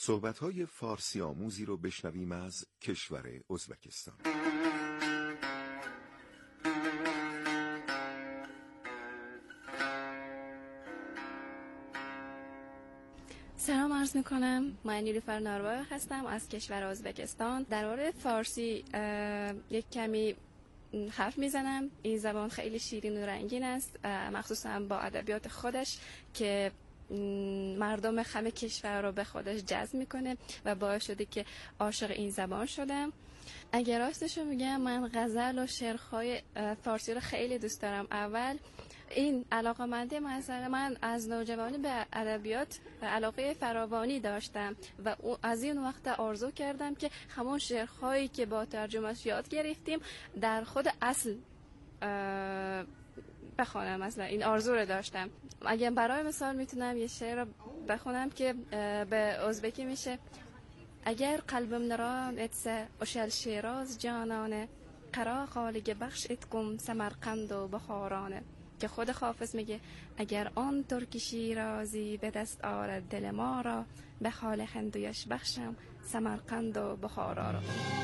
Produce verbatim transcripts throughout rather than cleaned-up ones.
صحبت‌های فارسی آموزی رو بشنویم از کشور ازبکستان. سلام عرض میکنم. من نیلوفر ناروا هستم از کشور ازبکستان. در مورد فارسی یک کمی حرف میزنم. این زبان خیلی شیرین و رنگین است، مخصوصا با ادبیات خودش که مردم همه کشور رو به خودش جذب میکنه و باعث شده که عاشق این زبان شدم. اگر راستشو میگم، من غزل و شعرهای فارسی رو خیلی دوست دارم. اول این علاقه‌مندی مثلا من از نوجوانی به ادبیات علاقه فراوانی داشتم و از این وقت آرزو کردم که همون شعرهایی که با ترجمهش یاد گرفتیم در خود اصل بخونم. مثلا این آرزو رو داشتم. اگه برای مثال میتونم یه شعر رو بخونم که به ازبکی میشه: اگر قلبم نران اتسه اشل شیراز جانانه، قرا خالق بخش اتکم سمرقند و بخارانه. که خود حافظ میگه اگر آن ترک شیرازی به دست آرد دل ما را، به حال هندویش بخشم سمرقند و بخارا را.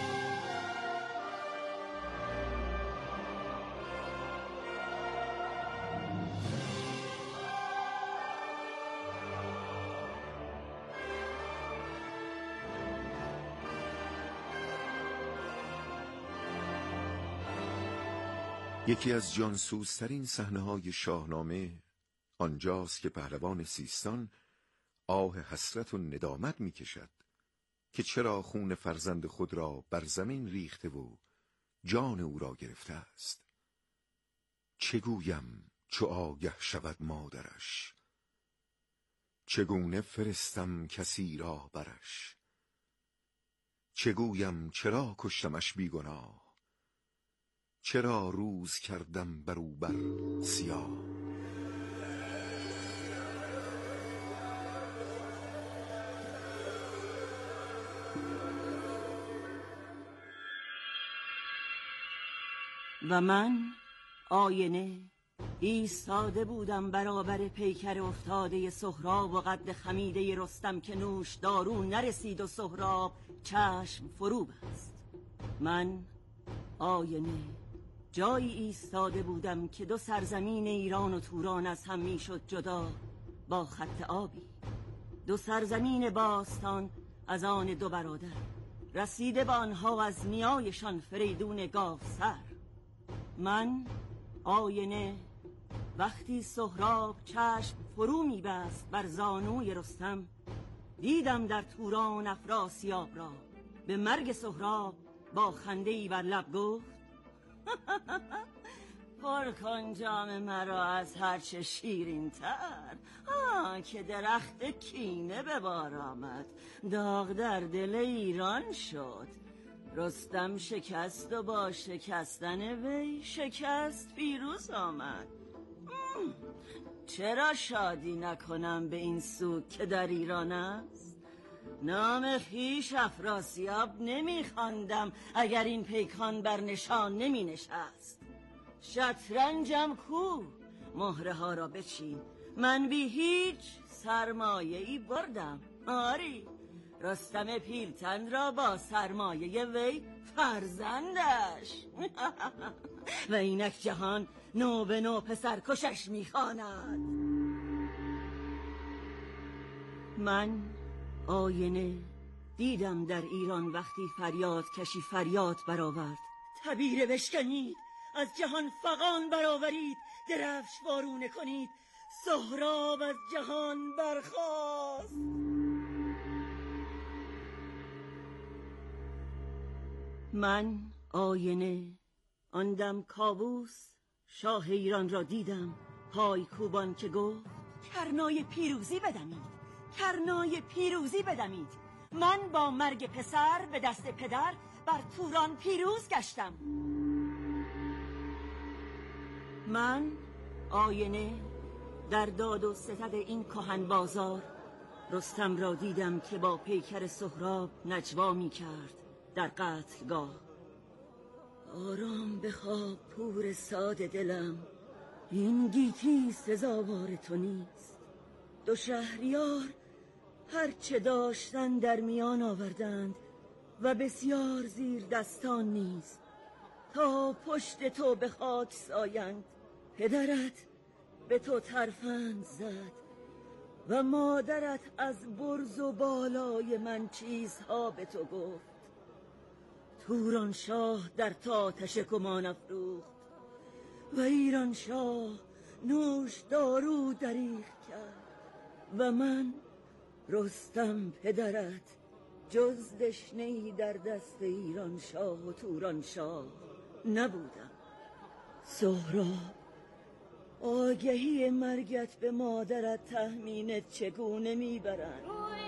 یکی از جانسوزترین صحنه‌های شاهنامه آنجاست که پهلوان سیستان آه حسرت و ندامت می‌کشد که چرا خون فرزند خود را بر زمین ریخته و جان او را گرفته است. چه گویم چو آگه شود مادرش، چگونه فرستم کسی را برش. چه گویم چرا کشتمش بیگناه، چرا روز کردم بر او بر سیاه. و من آینه ایستاده بودم برابر پیکر افتاده سهراب و قد خمیده رستم که نوش دارو نرسید و سهراب چشم فرو بست. من آینه جایی ایستاده بودم که دو سرزمین ایران و توران از هم میشد جدا با خط آبی. دو سرزمین باستان از آن دو برادر، رسیده به آنها از نیایشان فریدون گاو سر. من آینه وقتی سهراب چشم فرو میبست بر زانوی رستم، دیدم در توران افراسیاب را. به مرگ سهراب با خنده‌ای بر لب گفت پر کن جام مرا از هرچه شیرین تر، آه که درخت کینه به بار آمد، داغ در دل ایران شد. رستم شکست و با شکستن وی شکست پیروز آمد. چرا شادی نکنم به این سو که در ایران است؟ نام خویش افراسیاب نمیخواندم اگر این پیکان بر نشان نمی نشست. شطرنجم کو؟ مهره ها را بچین، من بی هیچ سرمایه ای بردم. آری رستم پیلتن را با سرمایه وی فرزندش و اینک جهان نو به نو پسر کشش میخواند. من آینه دیدم در ایران وقتی فریاد کشی فریاد برآورد. تبیره بشکنید، از جهان فغان برآورید، درفش وارونه کنید، سهراب از جهان برخاست. من آینه آن دم کاووس شاه ایران را دیدم پای کوبان که گفت کرنای پیروزی بدمید، کرنای پیروزی بدمید. من با مرگ پسر به دست پدر بر توران پیروز گشتم. من آینه در داد و ستد این کهن بازار رستم را دیدم که با پیکر سهراب نجوا می کرد در قتلگاه. آرام بخواب پور ساده دلم، این گیتی سزاوار تو نیست. دو شهریار هر چه داشتن در میان آوردند و بسیار زیر دستان نیز، تا پشت تو به خاک سایند. پدرت به تو ترفند زد و مادرت از برز و بالای من چیزها به تو گفت. توران شاه در آتش کمان افروخت و ایران شاه نوش دارو دریغ کرد و من رستم پدرت جز دشنه‌ای در دست ایران شاه و توران شاه نبودم. سهراب، آگهی مرگت به مادرت تهمینت چگونه میبرند؟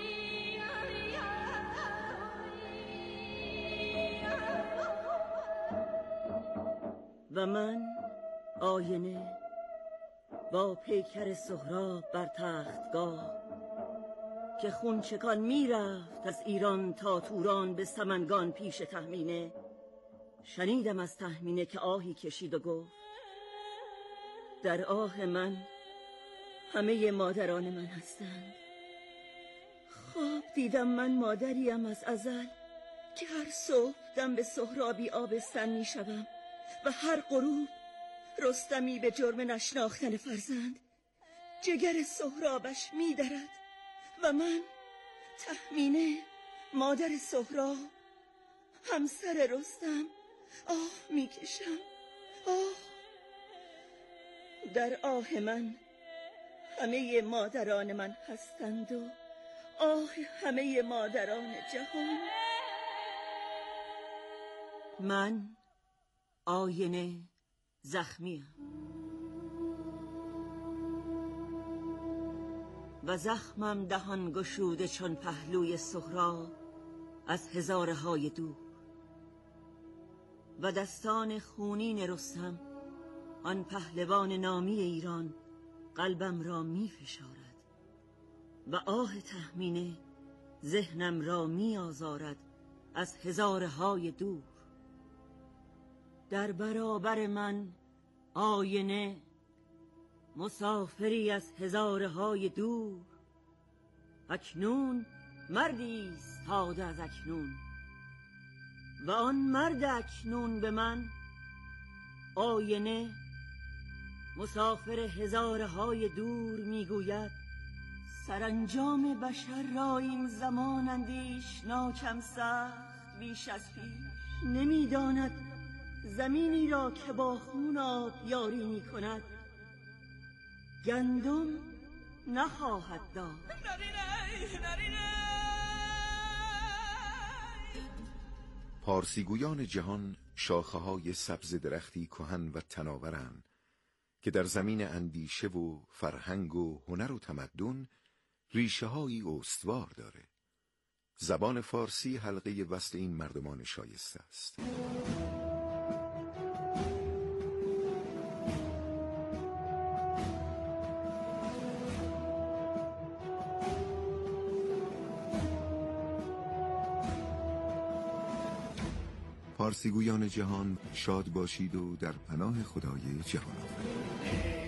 و من آینه با پیکر سهراب بر تختگاه که خونچکان میرفت از ایران تا توران به سمنگان پیش تهمینه، شنیدم از تهمینه که آهی کشید و گفت: در آه من همه مادران من هستند. خواب دیدم من مادریم از ازل که هر صبح دم به سهرابی آبستن می شوم و هر غروب رستمی به جرم نشناختن فرزند جگر سهرابش می درد و من تهمینه مادر سهراب همسر رستم آه می کشم. آه، در آه من همه مادران من هستند و آه همه مادران جهان. من آینه زخمیم و زخمم دهان گشوده چون پهلوی سهراب از هزاره های دور و دستان خونین رستم آن پهلوان نامی ایران قلبم را می فشارد و آه تهمینه ذهنم را می آزارد از هزاره های دور. در برابر من آینه مسافری از هزاره های دور، اکنون مردی ایستاده از اکنون و آن مرد اکنون به من آینه مسافر هزاره های دور میگوید: سرانجام بشر را این زمان اندیشناکم سخت بیش از پیش. نمیداند زمینی را که با خون آب یاری می کند گندم نخواهد داد. پارسیگویان جهان شاخه‌های سبز درختی کهن و تناورند که در زمین اندیشه و فرهنگ و هنر و تمدن ریشه‌هایی استوار داره. زبان فارسی حلقه وصل این مردمان شایسته است. پارسیگویان جهان شاد باشید و در پناه خدای جهان آفرین.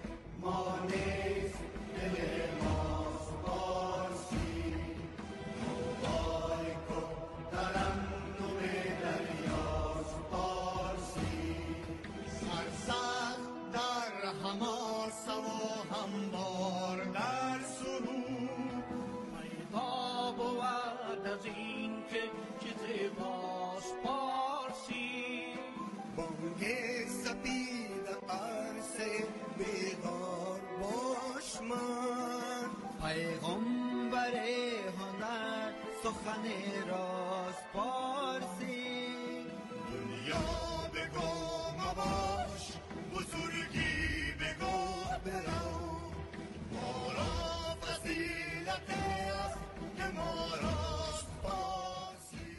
پیغمبر هنر سخن راست پارسی، دنیا بگو مباش بزرگی بگو برو، ما را فضیلت است که ما راست پارسی.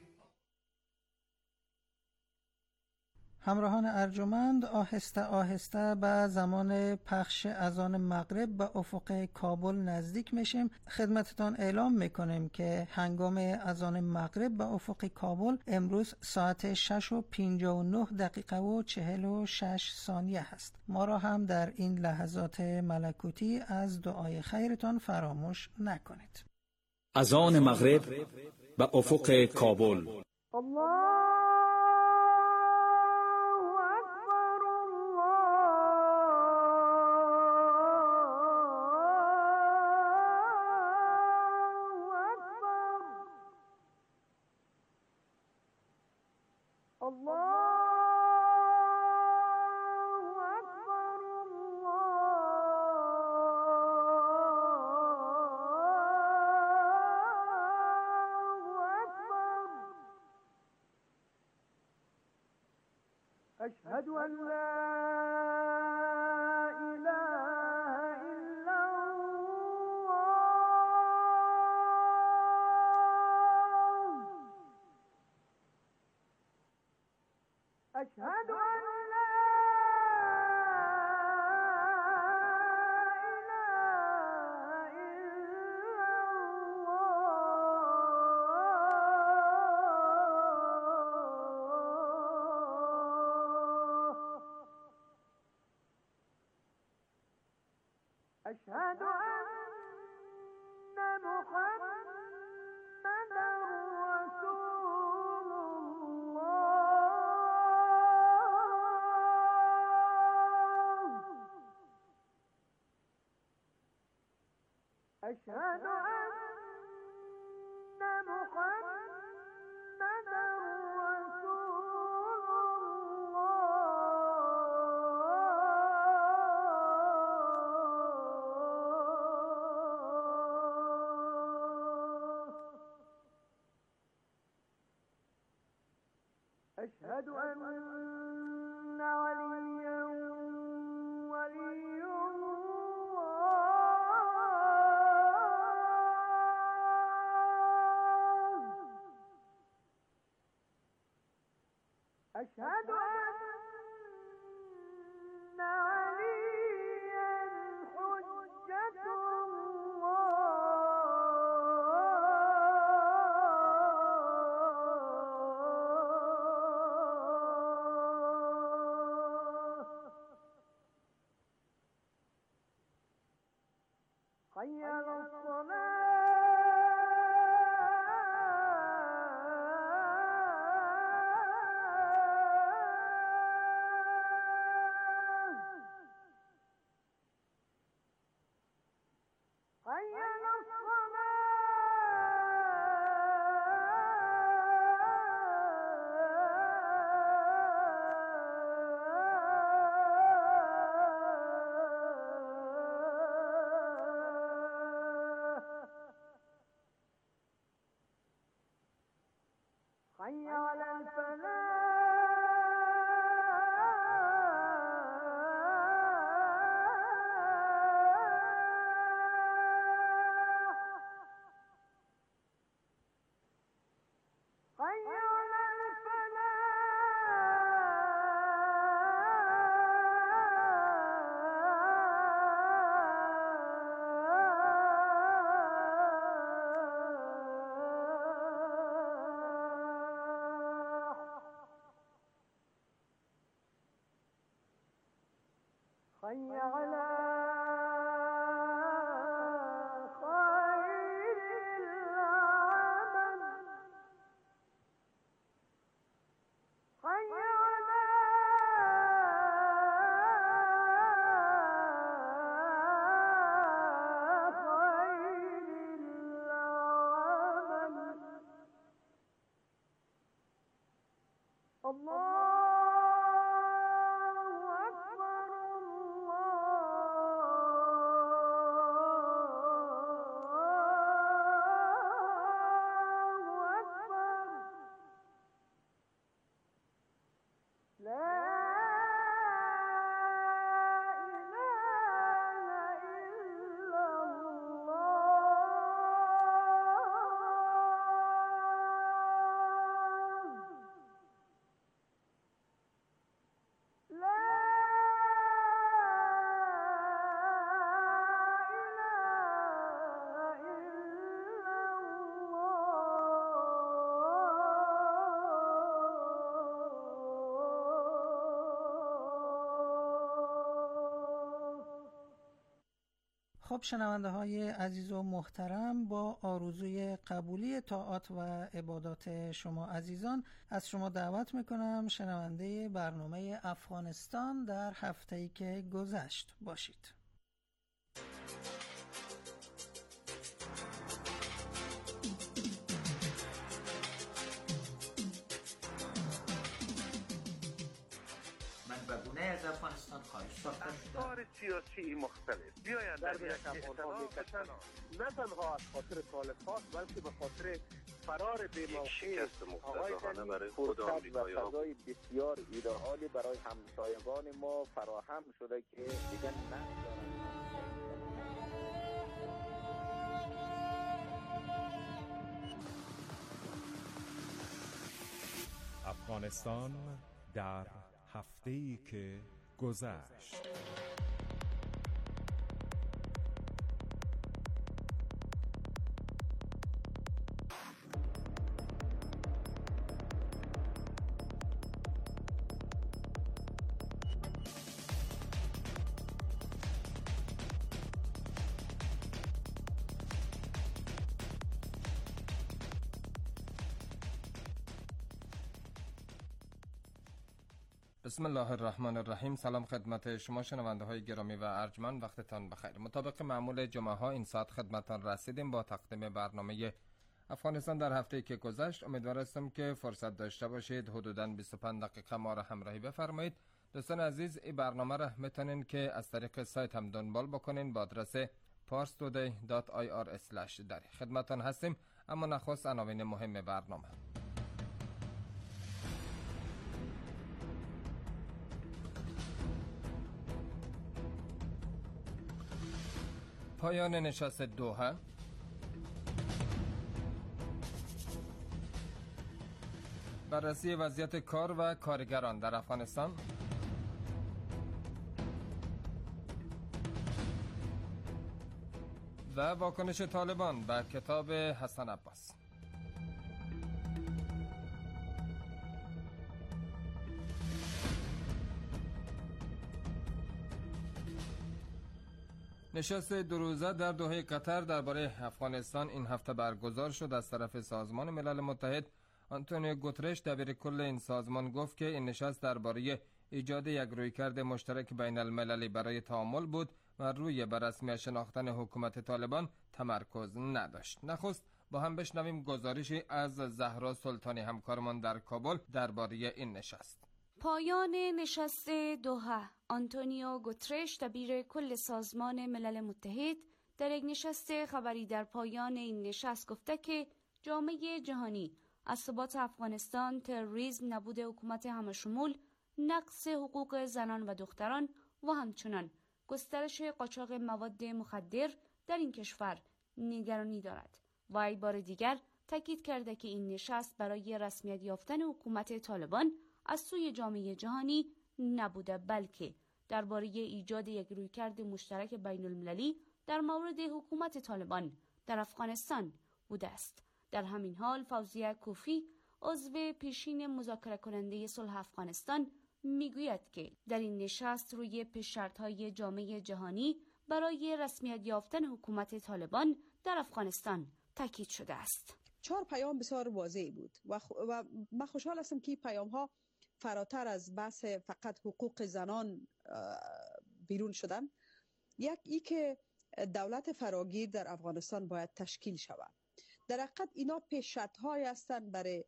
همراهان ارجمند، آهسته آهسته به زمان پخش اذان مغرب به افق کابل نزدیک میشیم. خدمتتان اعلام میکنیم که هنگام اذان مغرب به افق کابل امروز ساعت شش و پنجاه و نه دقیقه و چهل و شش ثانیه هست. ما را هم در این لحظات ملکوتی از دعای خیرتان فراموش نکنید. اذان مغرب به افق کابل. أشهد أن لا إله إلا الله. أشهد أن لا إله إلا الله. أشهد أن محمدا رسول الله. أشهد أن محمدا رسول الله. أشهد أن عليا ولي الله. أشهد أن عليا حجة الله. حي على الصلاة. حي على الصلاة. حي على الفلاح. حي على الفلاح. حي على خير العمل. حي على خير العمل. الله أكبر الله أكبر. لا إله إلا الله. خب شنونده های عزیز و محترم، با آرزوی قبولی طاعات و عبادات شما عزیزان از شما دعوت میکنم شنونده برنامه افغانستان در هفته‌ای که گذشت باشید. و گونه از افغانستان خارج ساخته شده. افکار سیاسی مختلف بیایند در یک افغانها میکشند، نه تنها از خاطر طالبان بلکه به خاطر فرار بی‌موقع آقای غنی فرصت و فضای بسیار ایدئالی برای همسایگان ما فراهم شده که دیگر ندارند. افغانستان در هفته‌ای که گذشت. بسم الله الرحمن الرحیم. سلام خدمت شما شنونده های گرامی و ارجمند، وقتتان بخیر. مطابق معمول جمعه ها این ساعت خدمتتان رسیدیم با تقدیم برنامه افغانستان در هفته که گذشت. امیدوار هستم که فرصت داشته باشید حدوداً بیست و پنج دقیقه ما را همراهی بفرمایید. دوستان عزیز، این برنامه را میتونین که از طریق سایت هم دنبال بکنین با آدرس پارس تودی دات آی آر اسلش. در خدمتتان هستیم، اما نخست عناوین مهم برنامه. پایان نشست دوحه، بررسی وضعیت کار و کارگران در افغانستان، و واکنش طالبان بر کتاب حسن عباس. نشست دو روزه در دوحه قطر درباره افغانستان این هفته برگزار شد. از طرف سازمان ملل متحد آنتونیو گوترش دبیر کل این سازمان گفت که این نشست درباره ایجاد یک رویکرد مشترک بین المللی برای تعامل بود و روی به رسمی شناختن حکومت طالبان تمرکز نداشت. نخست با هم بشنویم گزارشی از زهرا سلطانی همکارمان در کابل درباره این نشست. پایان نشست دوحه. آنتونیو گوترش دبیر کل سازمان ملل متحد در یک نشست خبری در پایان این نشست گفته که جامعه جهانی از ثبات افغانستان، تروریسم، نبود حکومت همشمول، نقض حقوق زنان و دختران و همچنان گسترش قاچاق مواد مخدر در این کشور نگرانی دارد. و یک بار دیگر تاکید کرده که این نشست برای رسمیت یافتن حکومت طالبان از سوی جامعه جهانی نبوده، بلکه درباره ایجاد یک رویکرد مشترک بین المللی در مورد حکومت طالبان در افغانستان بوده است. در همین حال فوزیه کوفی، عضو پیشین مذاکره کننده صلح افغانستان، میگوید که در این نشست روی پیش‌شرط‌های جامعه جهانی برای رسمیت یافتن حکومت طالبان در افغانستان تاکید شده است. چهار پیام بسیار واضح بود و, خ... و من خوشحال هستم که پیام ها فراتر از بحث فقط حقوق زنان بیرون شدن. یک ای که دولت فراگیر در افغانستان باید تشکیل شود. در حقیقت اینا پیش شرط‌هایی هستند برای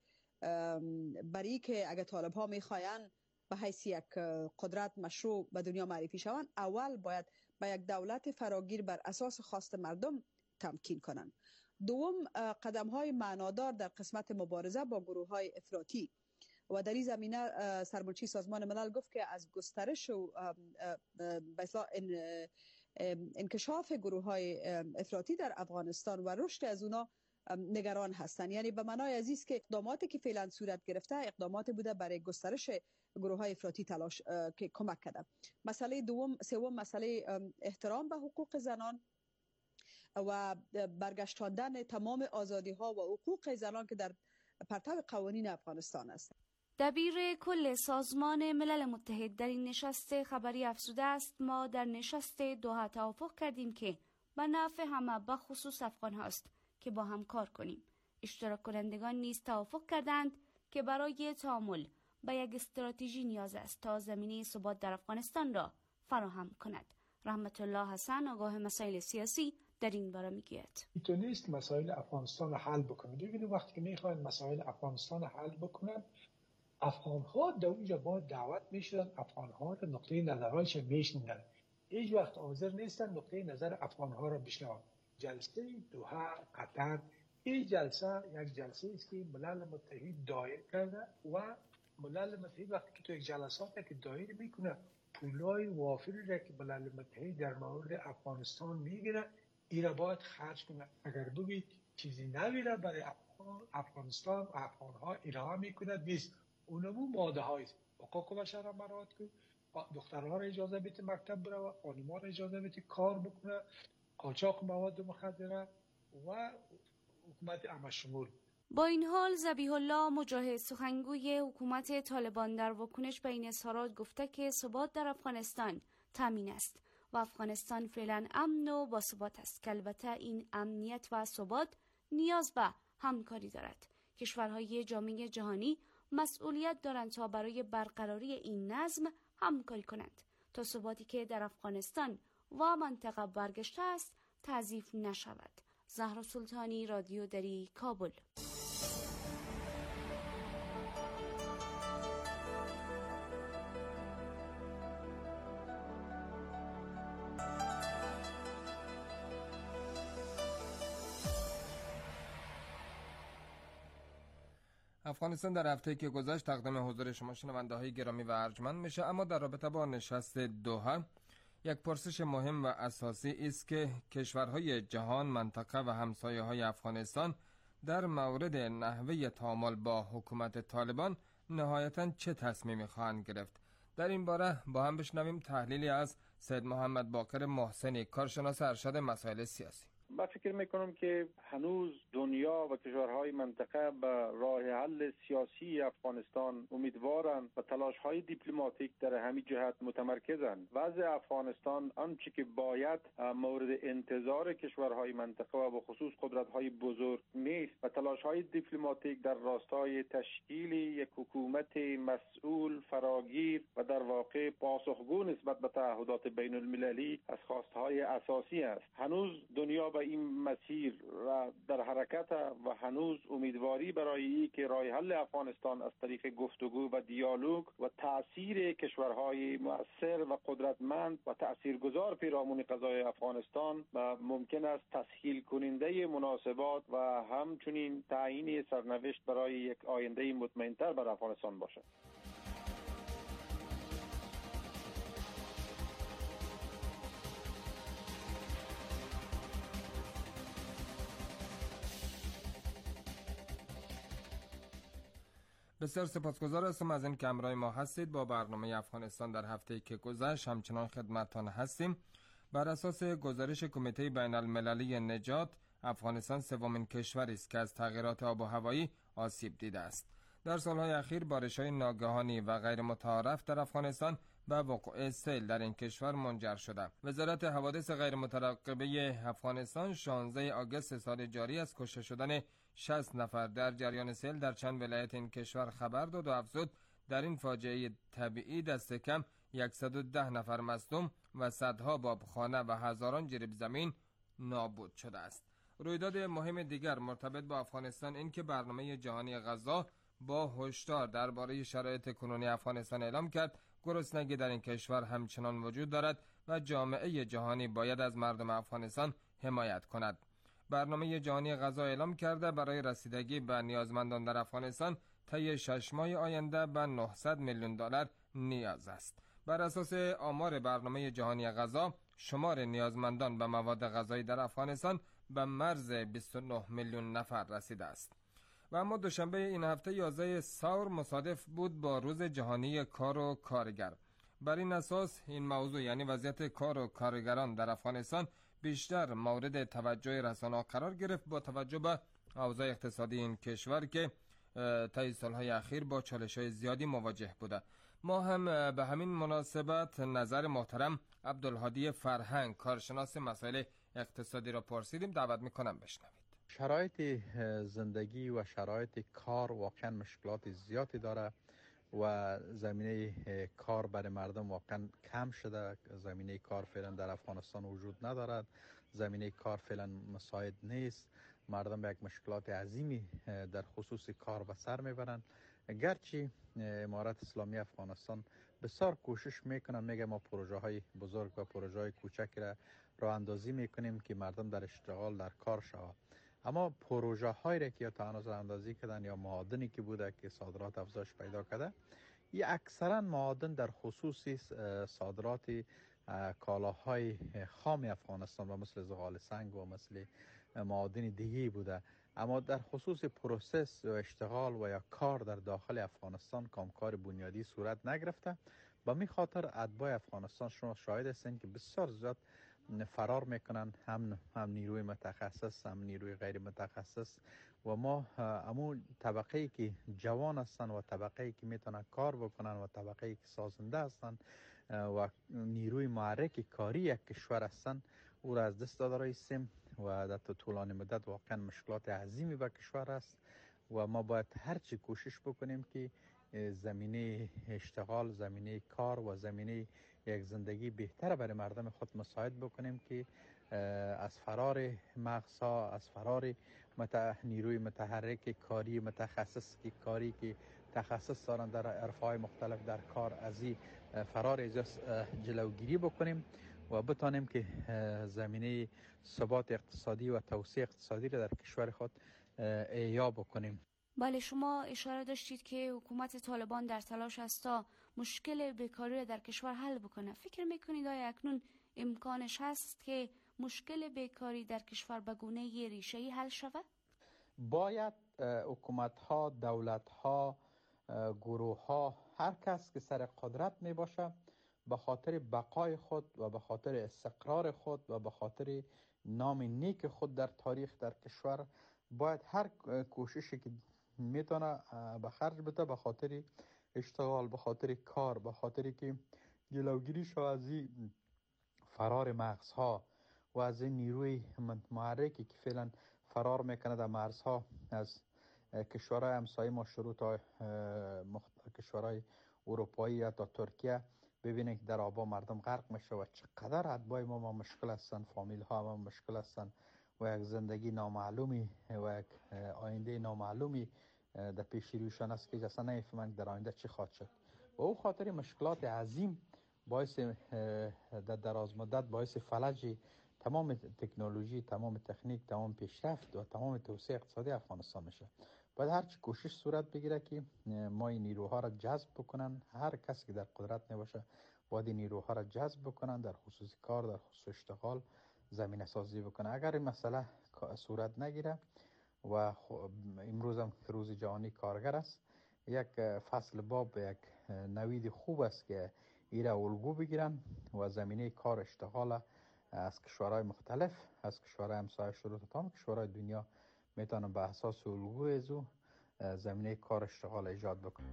برای که اگه طالب ها میخواین به حیث یک قدرت مشروع به دنیا معرفی شوند، اول باید به یک دولت فراگیر بر اساس خواست مردم تمکین کنند. دوم، قدم های معنادار در قسمت مبارزه با گروه های افراطی و در این زمینه سرمنشی سازمان ملل گفت که از گسترش و انکشاف گروه های افراطی در افغانستان و رشد از اونا نگران هستند. یعنی به معنای عزیز که اقداماتی که فعلا صورت گرفته اقدامات بوده برای گسترش گروه های افراطی تلاش که کمک کرده. مسئله دوم سوم مسئله احترام به حقوق زنان و برگشتاندن تمام آزادی ها و حقوق زنان که در پرتو قوانین افغانستان است. دبیر کل سازمان ملل متحد در این نشست خبری افزوده است: ما در نشست دوحه توافق کردیم که به نفع همه به خصوص افغان هاست که با هم کار کنیم. اشتراک کنندگان نیز توافق کردند که برای تعامل به یک استراتژی نیاز است تا زمینه ثبات در افغانستان را فراهم کند. رحمت الله حسن آگاه مسائل سیاسی در این باره میگوید تو نیست مسائل افغانستان را حل بکنند. ببینید وقتی که میخواین مسائل افغانستان را حل بکنند، افغان ها در اونجا باید دعوت میشدن، افغان ها را نقطه نظرهایش میشنیدن. هیچ وقت حاضر نیستن نقطه نظر افغان ها را بشنوند. جلسه دوحه قطر این جلسه یک جلسه است که ملل متحد دایر کرده و ملل متحد وقتی که تو یک جلسات که دایر میکنه پولای وافری را که ملل متحد در مورد افغانستان میگیره این را باید خرج کنه. اگر بگید چیزی نمیره برای افغانستان و افغان ها ایرها میکنه نیست. اونمو ماده هایست. حقوق بشر را مراعات کن، دخترها را اجازه بده مکتب بره، خانم‌ها را اجازه بده کار بکنه، قاچاق مواد مخدره و حکومت همشمول. با این حال ذبیح الله مجاهد سخنگوی حکومت طالبان در واکنش به این اظهارات گفته که ثبات در افغانستان تامین است و افغانستان فعلا امن و باثبات است که البته این امنیت و ثبات نیاز به همکاری دارد. کشورهای جامعه جهانی مسئولیت دارند تا برای برقراری این نظم همکاری کنند تا ثباتی که در افغانستان و منطقه برگشته است تضعیف نشود. زهرا سلطانی، رادیو دری، کابل. افغانستان در هفته‌ای که گذشت تقدیم حضور شما شنونده های گرامی و ارجمند میشه، اما در رابطه با نشست دوحه یک پرسش مهم و اساسی است که کشورهای جهان، منطقه و همسایه های افغانستان در مورد نحوه تعامل با حکومت طالبان نهایتاً چه تصمیمی خواهند گرفت. در این باره با هم بشنویم تحلیلی از سید محمد باقر محسنی، کارشناس ارشد مسائل سیاسی. من فکر میکنم که هنوز دنیا و کشورهای منطقه به راه حل سیاسی افغانستان امیدوارند و تلاش‌های دیپلماتیک در همین جهت متمرکزند. وضع افغانستان آنچه که باید مورد انتظار کشورهای منطقه و به خصوص قدرت‌های بزرگ نیست و تلاش‌های دیپلماتیک در راستای تشکیل یک حکومت مسئول، فراگیر و در واقع پاسخگو نسبت به تعهدات بین المللی از خواست‌های اساسی است. هنوز دنیا به این مسیر و در حرکت و هنوز امیدواری برای این که راه حل افغانستان از طریق گفتگو و دیالوگ و تأثیر کشورهای مؤثر و قدرتمند و تأثیرگذار پیرامون قضای افغانستان و ممکن است تسهیل کننده مناسبات و همچنین تعیین سرنوشت برای یک آینده مطمئن‌تر بر افغانستان باشد. بسیار سپاسگزار هستم از این که همراه ما هستید. با برنامه افغانستان در هفته‌ای که گذشت همچنان خدمتتان هستیم. بر اساس گزارش کمیته بین المللی نجات، افغانستان سومین کشوری است که از تغییرات آب و هوایی آسیب دیده است. در سالهای اخیر بارش‌های ناگهانی و غیر متعارف در افغانستان به وقوع سیل در این کشور منجر شده. وزارت حوادث غیر مترقبه افغانستان شانزده آگوست سال جاری از کشته شدن شصت نفر در جریان سیل در چند ولایت این کشور خبر داد و افزود در این فاجعه طبیعی دست کم صد و ده نفر مصدوم و صدها بابخانه و هزاران جریب زمین نابود شده است. رویداد مهم دیگر مرتبط با افغانستان این که برنامه جهانی غذا با هشدار درباره شرایط کنونی افغانستان اعلام کرد گرسنگی در این کشور همچنان وجود دارد و جامعه جهانی باید از مردم افغانستان حمایت کند. برنامه جهانی غذا اعلام کرده برای رسیدگی به نیازمندان در افغانستان طی شش ماه آینده به نهصد میلیون دلار نیاز است. بر اساس آمار برنامه جهانی غذا، شمار نیازمندان به مواد غذایی در افغانستان به مرز بیست و نه میلیون نفر رسیده است. و اما دوشنبه این هفته یازده سور مصادف بود با روز جهانی کار و کارگر. بر این اساس این موضوع یعنی وضعیت کار و کارگران در افغانستان بیشتر مورد توجه رسانه‌ها قرار گرفت با توجه به اوضاع اقتصادی این کشور که طی سالهای اخیر با چالش‌های زیادی مواجه بوده. ما هم به همین مناسبت نظر محترم عبدالهادی فرهنگ، کارشناس مسائل اقتصادی را پرسیدیم. دعوت میکنم بشنوید. شرایط زندگی و شرایط کار واقعا مشکلات زیادی داره و زمینه کار برای مردم واقعا کم شده. زمینه کار فعلا در افغانستان وجود ندارد. زمینه کار فعلا مساعد نیست. مردم به یک مشکلات عظیمی در خصوص کار به سر میبرند. گرچه امارت اسلامی افغانستان بسیار کوشش میکنه، میگه ما پروژه های بزرگ و پروژه های کوچک را راه اندازی میکنیم که مردم در اشتغال در کار شود، اما پروژه هایی را که تا هنوز راه اندازی کردن یا معادنی که بوده که صادرات افزایش پیدا کرده، این اکثرا معادن در خصوص صادرات کالاهای خام افغانستان و مثل زغال سنگ و مثل معادن دیگه بوده، اما در خصوص پروسس و اشتغال و یا کار در داخل افغانستان کامکار بنیادی صورت نگرفته. به می خاطر اتباع افغانستان شما شاهد هستین که بسیار زیاد فرار میکنن، هم هم نیروی متخصص هم نیروی غیر متخصص، و ما همون طبقه ای که جوان هستن و طبقه ای که میتونن کار بکنن و طبقه ای که سازنده هستن و نیروی محرک کاری یک کشور هستن او را از دست داده رایستیم و در طولانی مدت واقعا مشکلات عظیمی به کشور است و ما باید هرچی کوشش بکنیم که زمینه اشتغال، زمینه کار و زمینه یک زندگی بهتر برای مردم خود مساعد بکنیم که از فرار مغزها، از فرار مت... نیروی متحرک کاری متخصص که کاری که تخصص دارن در عرفهای مختلف در کار، از این فرار از جلوگیری بکنیم و بتانیم که زمینه ثبات اقتصادی و توسعه اقتصادی را در کشور خود احیا بکنیم. بله، شما اشاره داشتید که حکومت طالبان در تلاش است تا مشکل بیکاری را در کشور حل بکنه. فکر میکنید آیا اکنون امکانش هست که مشکل بیکاری در کشور به گونه ریشه‌ای حل شود؟ باید حکومت ها، دولت ها، گروه ها، هر کس که سر قدرت می باشه به خاطر بقای خود و به خاطر استقرار خود و به خاطر نام نیک خود در تاریخ در کشور باید هر کوششی که میتونه به خرج بده به خاطر اشتغال، به خاطر کار، به خاطر که جلوگیری شود از این فرار مغزها و از این نیروی محرکی که فعلا فرار میکنه در مرزها از کشورهای همسایه ما شروع تا کشورهای اروپایی یا تا ترکیه. ببینید که در آبا مردم غرق میشه و چقدر اتباع ما ما مشکل هستن، فامیل ها ما مشکل هستن و یک زندگی نامعلومی و یک آینده نامعلومی در پیش رویشان است که اصلا نمیفهمند در آینده چی خواهد شد و او خاطر مشکلات عظیم باعث در دراز مدت باعث فلج تمام تکنولوژی، تمام تکنیک، تمام پیشرفت و تمام توسعه اقتصادی افغانستان میشه. باید هرچی کوشش صورت بگیره که ما این نیروها را جذب بکنن. هر کسی که در قدرت نباشه باید این نیروها را جذب بکنن، در خصوص کار، در خصوص اشتغال زمینه سازی بکنه. اگر این مسئله صورت نگیره و امروز هم روز جهانی کارگر است، یک فصل باب یک نوید خوب است که ایره الگو بگیرن و زمینه کار اشتغال از کشورهای مختلف، از کشورهای همسایه شروع تا تمام کشورهای دنیا میتونن به اساس الگو ازو زمینه کار اشتغال ایجاد بکنن.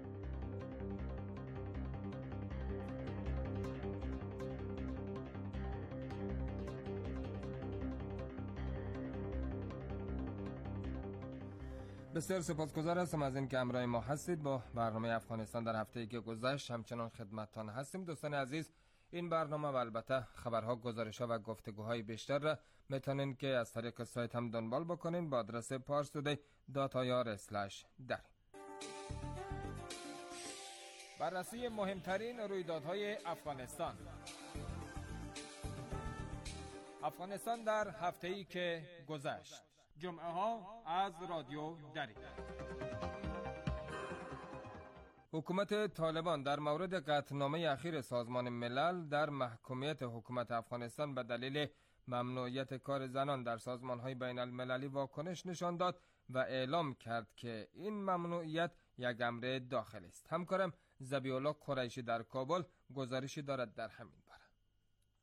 بسیار سپاسگزار هستم از این که همراه ما هستید. با برنامه افغانستان در هفته‌ای که گذشت همچنان خدمتتان هستیم. دوستان عزیز، این برنامه و البته خبرها، گزارش‌ها و گفتگوهای بیشتر را میتونین که از طریق سایت هم دنبال بکنین با آدرس پارستودی دات آی آر اسلش در. بررسی مهمترین رویدادهای افغانستان. افغانستان در هفته‌ای که گذشت. جمعه ها از رادیو دری. حکومت طالبان در مورد قطعنامه اخیر سازمان ملل در محکومیت حکومت افغانستان به دلیل ممنوعیت کار زنان در سازمان‌های بین المللی واکنش نشان داد و اعلام کرد که این ممنوعیت یک امر داخلی است. همکارم ذبیح الله قریشی در کابل گزارشی دارد در همین باره.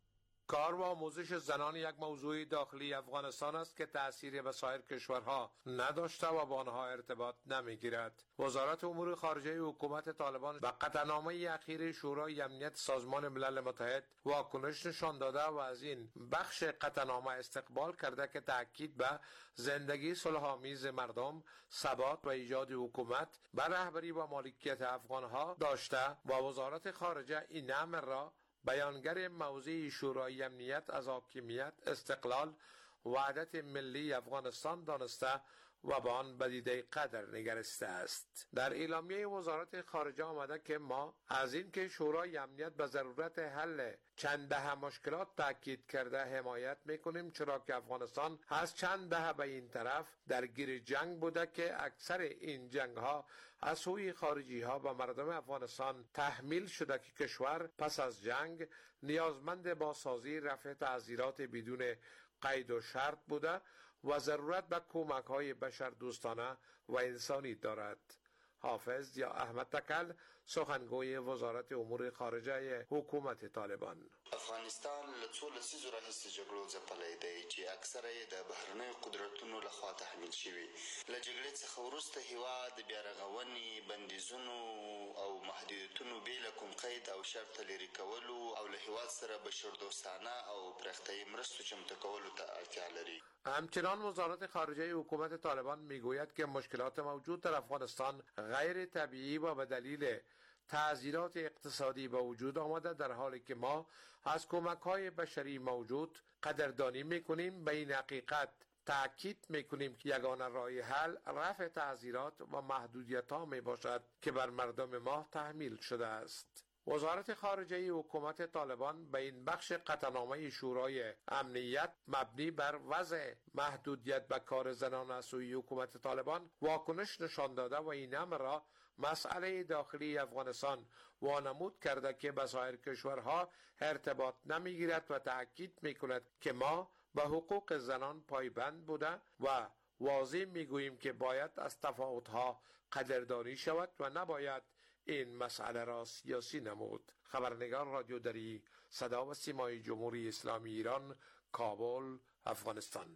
کار و آموزش زنان یک موضوع داخلی افغانستان است که تأثیری به سایر کشورها نداشته و با آنها ارتباط نمیگیرد. وزارت امور خارجه حکومت طالبان به قطعنامه اخیر شورای امنیت سازمان ملل متحد واکنش نشان داده و از این بخش قطعنامه استقبال کرده که تاکید به زندگی صلح‌آمیز مردم، ثبات و ایجاد حکومت به رهبری و مالکیت افغانها داشته و وزارت خارجه این امر را بیانگر موضع شورای امنیت از حاکمیت، استقلال و وحدت ملی افغانستان دانسته و به آن بدیده قدر نگرسته است. در اعلامیه وزارت خارجه آمده که ما از این که شورای امنیت به ضرورت حل چند دهه مشکلات تاکید کرده حمایت میکنیم، چرا که افغانستان از چند دهه به این طرف درگیر جنگ بوده که اکثر این جنگ ها از سوی خارجی ها به مردم افغانستان تحمیل شده که کشور پس از جنگ نیازمند بازسازی، رفع تعزیرات بدون قید و شرط بوده و ضرورت به کمک های بشر دوستانه و انسانی دارد. حافظ یا احمد تکل، سخنگوی وزارت امور خارجه حکومت طالبان: افغانستان له څو لسیزو راهیسې جګړو ځپلی دی چې اکثره یې د بهرنیو قدرتونو لخوا تحمیل شوي. له جګړې څخه وروسته هیواد د بیارغونې، بندیزونو او محدودیتونو بې له کوم قید او شرط لرې کولو او له هیواد سره بشردوستانه او پراختیایي مرستو چمتو کولو ته اړتیا لري. همچنان وزارت خارجه حکومت طالبان میگوید که مشکلات موجود در افغانستان غیر طبیعی و به دلیل تعزیرات اقتصادی به وجود آمده، در حالی که ما از کمک‌های بشری موجود قدردانی میکنیم. به این حقیقت تأکید میکنیم که یگانه راه حل رفع تعزیرات و محدودیت‌ها می باشد که بر مردم ما تحمیل شده است. وزارت خارجه حکومت طالبان به این بخش قطعنامه شورای امنیت مبنی بر وضع محدودیت به کار زنان از سوی حکومت طالبان واکنش نشان داده و این امر را مسئله داخلی افغانستان وانمود کرده که به سایر کشورها ارتباط نمیگیرد و تأکید میکند که ما به حقوق زنان پایبند بوده و واضح میگوییم که باید از تفاوت‌ها قدردانی شود و نباید این مسئله را سیاسی نمود. خبرنگار رادیو دری، صدا و سیمای جمهوری اسلامی ایران، کابل، افغانستان.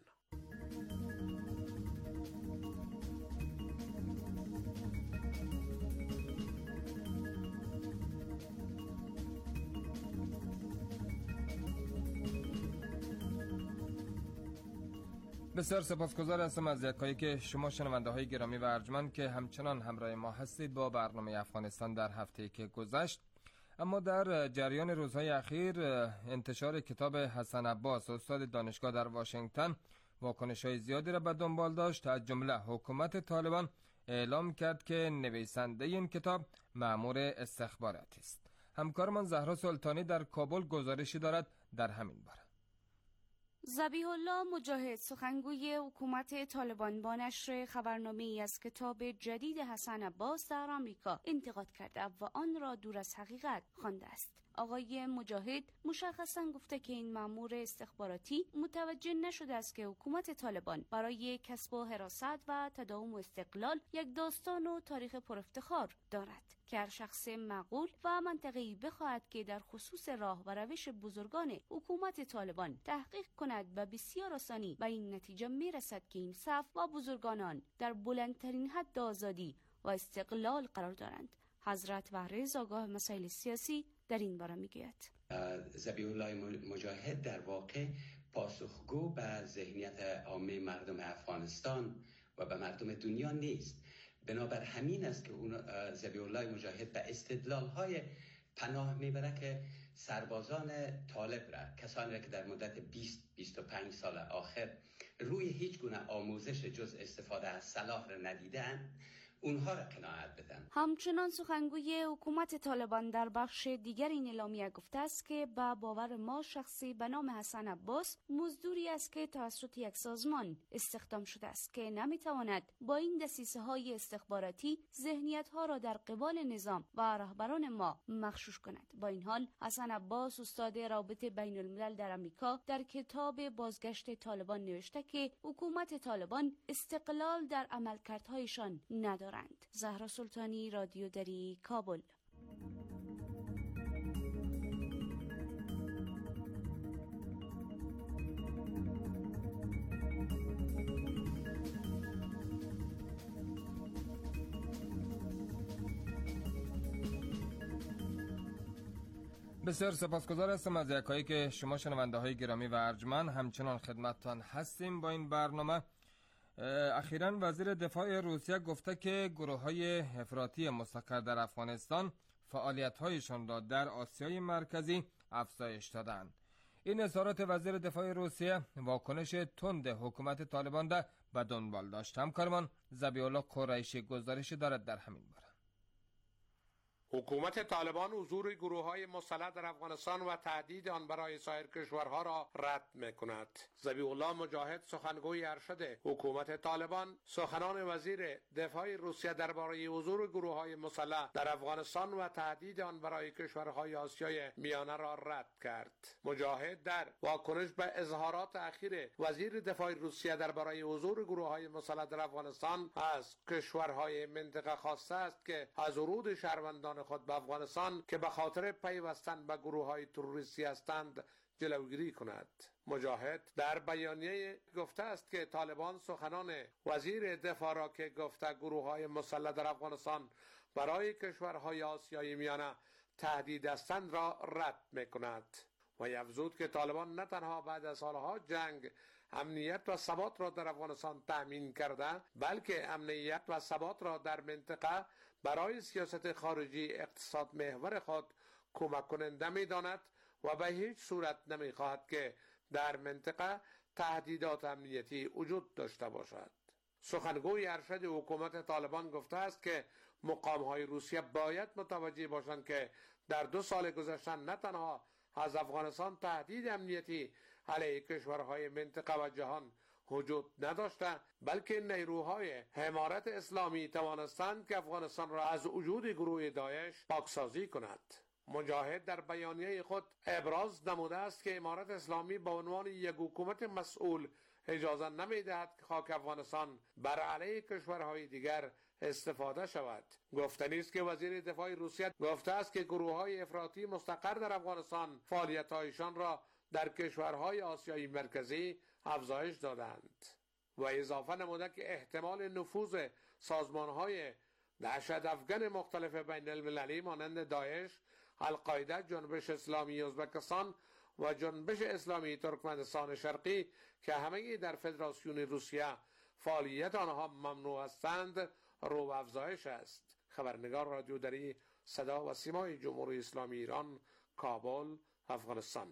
بسیار سپاسگزار هستم از یکایی که شما شنونده های گرامی و ارجمند که همچنان همراه ما هستید با برنامه افغانستان در هفته که گذشت. اما در جریان روزهای اخیر انتشار کتاب حسن عباس، استاد دانشگاه در واشنگتن، واکنش‌های زیادی را به دنبال داشت. از جمله حکومت طالبان اعلام کرد که نویسنده این کتاب مأمور استخباراتی است. همکارمان زهرا سلطانی در کابل گزارشی دارد در همین باره. ذبیح الله مجاهد، سخنگوی حکومت طالبان، با نشر خبرنامه‌ای از کتاب جدید حسن عباس در آمریکا انتقاد کرده و آن را دور از حقیقت خوانده است. آقای مجاهد مشخصاً گفته که این مأمور استخباراتی متوجه نشده است که حکومت طالبان برای کسب و حراست و تداوم و استقلال یک داستان و تاریخ پرافتخار دارد که هر شخص معقول و منطقی بخواهد که در خصوص راه و روش بزرگان حکومت طالبان تحقیق کند و بسیار آسانی به این نتیجه میرسد که این صف و بزرگانان در بلندترین حد آزادی و استقلال قرار دارند. حضرت وحرز آگاه مسائل سیاسی در این باره میگوید: ذبیح الله مجاهد در واقع پاسخگو به ذهنیت عامه مردم افغانستان و به مردم دنیا نیست. بنابر همین است که اون ذبیح الله مجاهد به استدلال‌های پناه میبره که سربازان طالب را، کسانی را که در مدت بیست بیست و پنج سال آخر روی هیچ گونه آموزش جز استفاده از سلاح را ندیدند، اونها را قناعت بدن. همچنان سخنگوی حکومت طالبان در بخش دیگر این اعلامیه گفته است که با باور ما شخصی به نام حسن عباس مزدوری است که توسط یک سازمان استخدام شده است که نمیتواند با این دسیسه های استخباراتی ذهنیت ها را در قبال نظام و رهبران ما مغشوش کند. با این حال حسن عباس، استاد رابطه بین الملل در آمریکا، در کتاب بازگشت طالبان نوشته که حکومت طالبان استقلال در عملکردهایشان ندارد. زهرا سلطانی، رادیو دری، کابل. بسیار سپاسگزار هستم از یکایی که شما شنونده های گرامی و ارجمند همچنان خدمتتان هستیم با این برنامه. اخیراً وزیر دفاع روسیه گفته که گروه های افراطی مستقر در افغانستان فعالیت هایشان را در آسیای مرکزی افزایش دادند. این اظهارات وزیر دفاع روسیه واکنش تند حکومت طالبان را به دنبال داشت. همکارمان ذبیح الله قریشی گزارش دارد در همین باره. حکومت طالبان حضور گروه‌های مسلح در افغانستان و تهدید آن برای سایر کشورها را رد می‌کند. ذبیح الله مجاهد سخنگوی ارشد حکومت طالبان سخنان وزیر دفاع روسیه درباره حضور گروه‌های مسلح در افغانستان و تهدید آن برای کشورهای آسیای میانه را رد کرد. مجاهد در واکنش به اظهارات اخیر وزیر دفاع روسیه درباره حضور گروه‌های مسلح در افغانستان از کشورهای منطقه خواسته است که از ورود شهروندان خود به افغانستان که به خاطر پیوستن به گروه‌های تروریستی هستند جلوگیری کند. مجاهد در بیانیه گفته است که طالبان سخنان وزیر دفاع را که گفته گروه‌های مسلح در افغانستان برای کشورهای آسیای میانه تهدید هستند را رد می‌کند و افزود که طالبان نه تنها بعد از سالها جنگ امنیت و ثبات را در افغانستان تأمین کرده بلکه امنیت و ثبات را در منطقه برای سیاست خارجی اقتصاد محور خود کمک کننده می‌داند و به هیچ صورت نمی‌خواهد که در منطقه تهدیدات امنیتی وجود داشته باشد. سخنگوی ارشد حکومت طالبان گفته است که مقام‌های روسیه باید متوجه باشند که در دو سال گذشته نه تنها از افغانستان تهدید امنیتی علیه کشورهای منطقه و جهان وجود نداشته بلکه نیروهای حمایت اسلامی توانستند که افغانستان را از وجود گروه داعش پاکسازی کند. مجاهد در بیانیه خود ابراز نموده است که امارت اسلامی به عنوان یک حکومت مسئول اجازه نمی‌دهد که خاک افغانستان بر علیه کشورهای دیگر استفاده شود. گفتنی است که وزیر دفاع روسیه گفته است که گروه‌های افراطی مستقر در افغانستان فعالیت‌هایشان را در کشورهای آسیای مرکزی افزایش دادند و اضافه نموده که احتمال نفوذ سازمان‌های دهشت افغان مختلف بین المللی مانند داعش، القاعده، جنبش اسلامی ازبکستان و جنبش اسلامی ترکمنستان شرقی که همگی در فدراسیون روسیه فعالیت آنها ممنوع هستند رو افزایش است. خبرنگار رادیو دری صدا و سیمای جمهوری اسلامی ایران، کابل، افغانستان.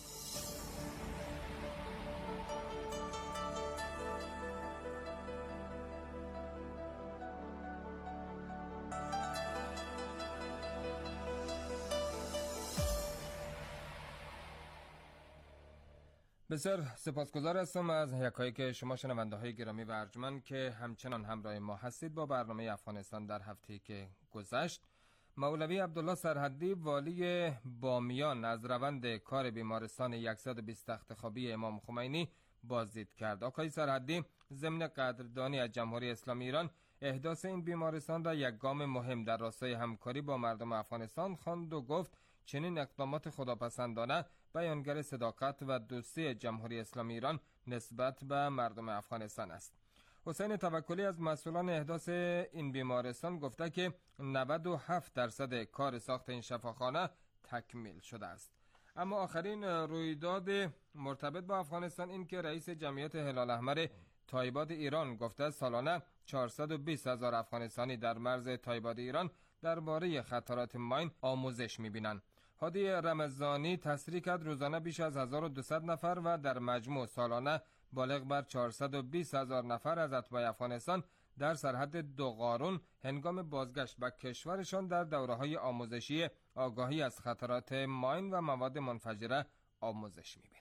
بسیار سپاسگزار هستم از یکایی که شما شنونده های گرامی و ارجمند که همچنان همراه ما هستید با برنامه افغانستان در هفته که گذشت. مولوی عبدالله سرحدی والی بامیان از روند کار بیمارستان صد و بیست تخت خوابی امام خمینی بازدید کرد. آقای سرحدی ضمن قدردانی از جمهوری اسلامی ایران احداث این بیمارستان را یک گام مهم در راستای همکاری با مردم افغانستان خواند و گفت چنین اقدامات خداپسندانه بیانگر صداقت و دوستی جمهوری اسلامی ایران نسبت به مردم افغانستان است. حسین توکلی از مسئولان احداث این بیمارستان گفته که نود و هفت درصد کار ساخت این شفاخانه تکمیل شده است. اما آخرین رویداد مرتبط با افغانستان این که رئیس جمعیت هلال احمر تایباد ایران گفته سالانه چهارصد و بیست هزار افغانستانی در مرز تایباد ایران درباره خطرات ماین آموزش می‌بینند. هادی رمضانی تصریح کرد روزانه بیش از هزار و دویست نفر و در مجموع سالانه بالغ بر چهارصد و بیست هزار نفر از اتباع افغانستان در سرحد دو قارون هنگام بازگشت به کشورشان در دوره‌های آموزشی آگاهی از خطرات ماین و مواد منفجره آموزش می‌بینند.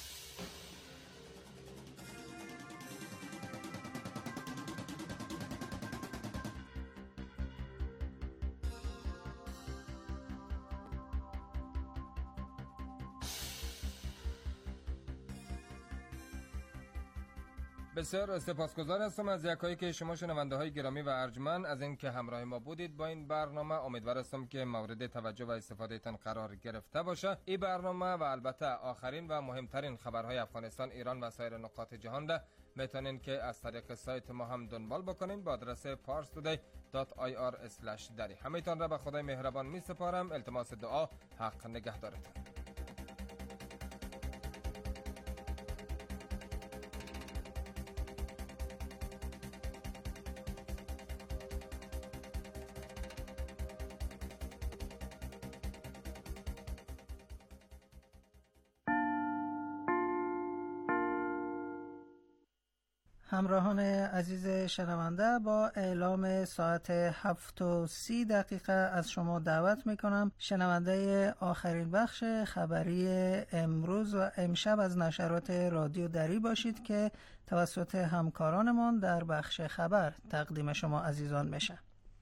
بسیار سپاسگزار هستم از یکایی که شما شنونده های گرامی و ارجمند از این که همراه ما بودید با این برنامه. امیدوار هستم که مورد توجه و استفاده تان قرار گرفته باشه. این برنامه و البته آخرین و مهمترین خبرهای افغانستان، ایران و سایر نقاط جهان را میتونین که از طریق سایت ما هم دنبال بکنین با آدرس پارس تودی دات آی آر اسلش دری. همیتان را به خدای مهربان می سپارم. التماس دعا. حق نگهدارتان. همراهان عزیز شنونده، با اعلام ساعت هفت و سی دقیقه از شما دعوت میکنم شنونده آخرین بخش خبری امروز و امشب از نشرات رادیو دری باشید که توسط همکارانمان در بخش خبر تقدیم شما عزیزان میشه.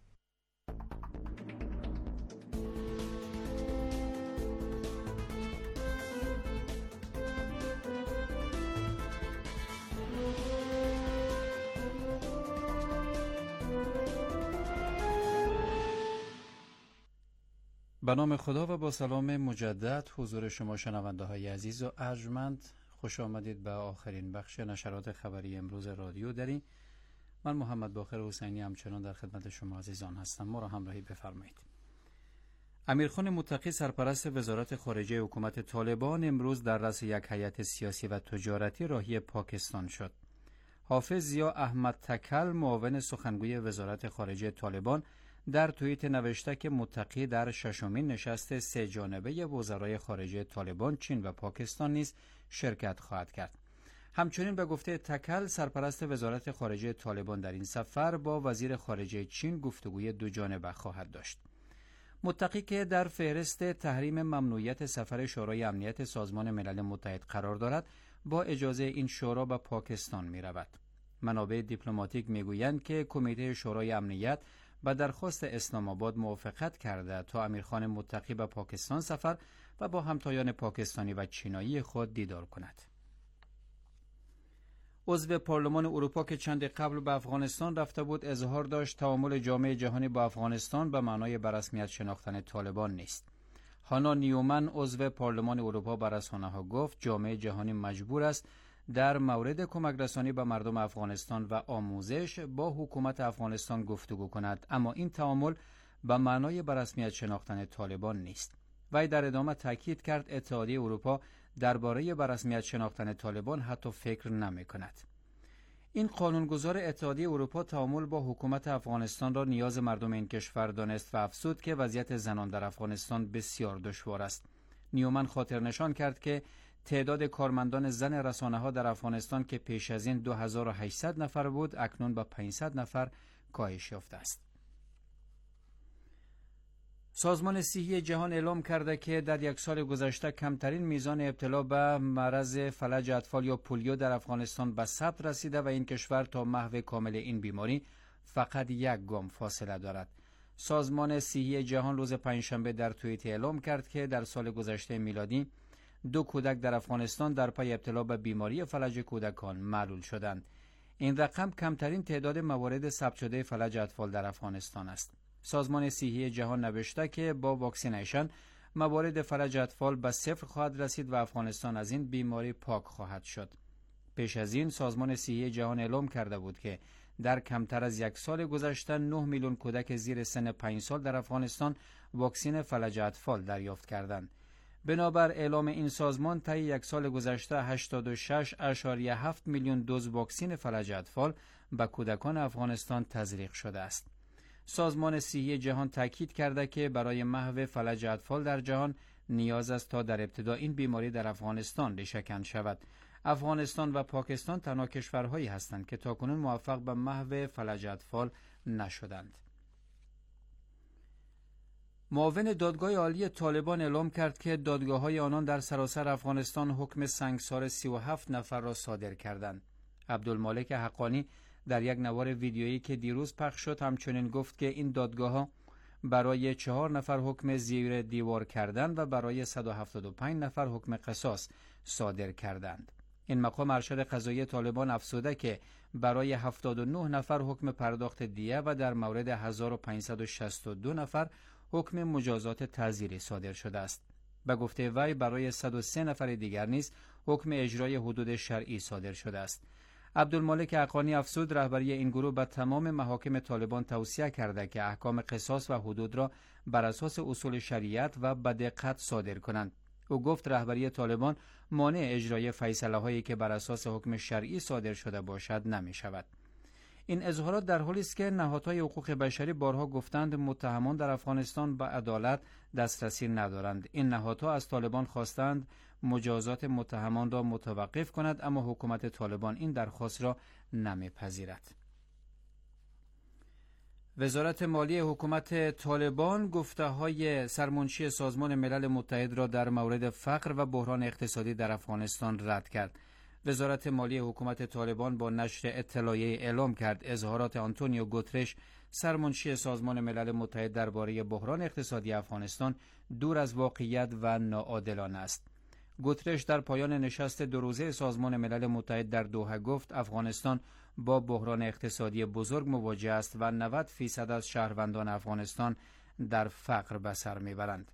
به نام خدا و با سلام مجدد حضور شما شنونده های عزیز و ارجمند، خوش آمدید به آخرین بخش نشرات خبری امروز رادیو دری. من محمد باقر حسینی همچنان در خدمت شما عزیزان هستم. ما را همراهی بفرمایید. امیرخان متقی سرپرست وزارت خارجه حکومت طالبان امروز در رأس یک هیئت سیاسی و تجارتی راهی پاکستان شد. حافظ ضیا احمد تکل معاون سخنگوی وزارت خارجه طالبان در توییت نوشته که متقی در ششمین نشست سه جانبه وزرای خارجه طالبان، چین و پاکستان نیز شرکت خواهد کرد. همچنین به گفته تکل، سرپرست وزارت خارجه طالبان در این سفر با وزیر خارجه چین گفتگوی دو جانبه خواهد داشت. متقی که در فهرست تحریم ممنوعیت سفر شورای امنیت سازمان ملل متحد قرار دارد، با اجازه این شورا به پاکستان می رود. منابع دیپلماتیک می گویند که کمیته شورای امنیت با درخواست اسلام آباد موافقت کرده تا امیرخان متقی به پاکستان سفر و با همتایان پاکستانی و چینایی خود دیدار کند. عضو پارلمان اروپا که چند قبل به افغانستان رفته بود اظهار داشت تعامل جامعه جهانی با افغانستان به معنای به رسمیت شناختن طالبان نیست. هانا نیومن عضو پارلمان اروپا به رسانه‌ها گفت جامعه جهانی مجبور است در مورد کمک رسانی به مردم افغانستان و آموزش با حکومت افغانستان گفتگو کند، اما این تعامل به معنای به رسمیت شناختن طالبان نیست. وی در ادامه تاکید کرد اتحادیه اروپا درباره به رسمیت شناختن طالبان حتی فکر نمی کند. این قانونگذار اتحادیه اروپا تعامل با حکومت افغانستان را نیاز مردم این کشور دانست و افزود که وضعیت زنان در افغانستان بسیار دشوار است. نیومن خاطر نشان کرد که تعداد کارمندان زن رسانه‌ها در افغانستان که پیش از این دو هزار و هشتصد نفر بود، اکنون به پانصد نفر کاهش یافته است. سازمان صحی جهان اعلام کرده که در یک سال گذشته کمترین میزان ابتلا به مرض فلج اطفال یا پولیو در افغانستان به ثبت رسیده و این کشور تا محو کامل این بیماری فقط یک گام فاصله دارد. سازمان صحی جهان روز پنجشنبه در توییت اعلام کرد که در سال گذشته میلادی دو کودک در افغانستان در پی ابتلا به بیماری فلج کودکان معلول شدند. این رقم کمترین تعداد موارد ثبت شده فلج اطفال در افغانستان است. سازمان صحی جهان نوشته که با واکسینیشن موارد فلج اطفال به صفر خواهد رسید و افغانستان از این بیماری پاک خواهد شد. پیش از این سازمان صحی جهان اعلام کرده بود که در کمتر از یک سال گذشته نه میلیون کودک زیر سن پنج سال در افغانستان واکسن فلج اطفال دریافت کردند. بنابر اعلام این سازمان طی یک سال گذشته هشتاد و شش ممیز هفت میلیون دوز واکسن فلج اطفال به کودکان افغانستان تزریق شده است. سازمان صحی جهان تاکید کرده که برای محو فلج اطفال در جهان نیاز است تا در ابتدا این بیماری در افغانستان ریشه‌کن شود. افغانستان و پاکستان تنها کشورهایی هستند که تاکنون موفق به محو فلج اطفال نشدند. معاون دادگاه عالی طالبان اعلام کرد که دادگاه‌های آنان در سراسر افغانستان حکم سنگسار سی و هفت نفر را صادر کردند. عبدالمالک حقانی در یک نوار ویدیویی که دیروز پخش شد همچنین گفت که این دادگاه‌ها برای چهار نفر حکم زیر دیوار کردند و برای صد و هفتاد و پنج نفر حکم قصاص صادر کردند. این مقام ارشد قضایی طالبان افزوده که برای هفتاد و نه نفر حکم پرداخت دیه و در مورد هزار و پانصد و شصت و دو نفر حکم مجازات تعزیری صادر شده است. به گفته وی برای صد و سه نفر دیگر نیز حکم اجرای حدود شرعی صادر شده است. عبدالمالک حقانی افزود رهبری این گروه به تمام محاکم طالبان توصیه کرده که احکام قصاص و حدود را بر اساس اصول شریعت و به دقت صادر کنند. او گفت رهبری طالبان مانع اجرای فیصله هایی که بر اساس حکم شرعی صادر شده باشد نمی شود. این اظهارات در حالی است که نهادهای حقوق بشری بارها گفتند متهمان در افغانستان به عدالت دسترسی ندارند. این نهادها از طالبان خواستند مجازات متهمان را متوقف کند، اما حکومت طالبان این درخواست را نمیپذیرد. وزارت مالی حکومت طالبان گفته‌های سرمنشی سازمان ملل متحد را در مورد فقر و بحران اقتصادی در افغانستان رد کرد. وزارت مالی حکومت طالبان با نشر اطلاعیه اعلام کرد اظهارات آنتونیو گوترش سرمنشی سازمان ملل متحد درباره بحران اقتصادی افغانستان دور از واقعیت و ناعادلانه است. گوترش در پایان نشست دو روزه سازمان ملل متحد در دوحه گفت افغانستان با بحران اقتصادی بزرگ مواجه است و نود فیصد از شهروندان افغانستان در فقر به سر میبرند.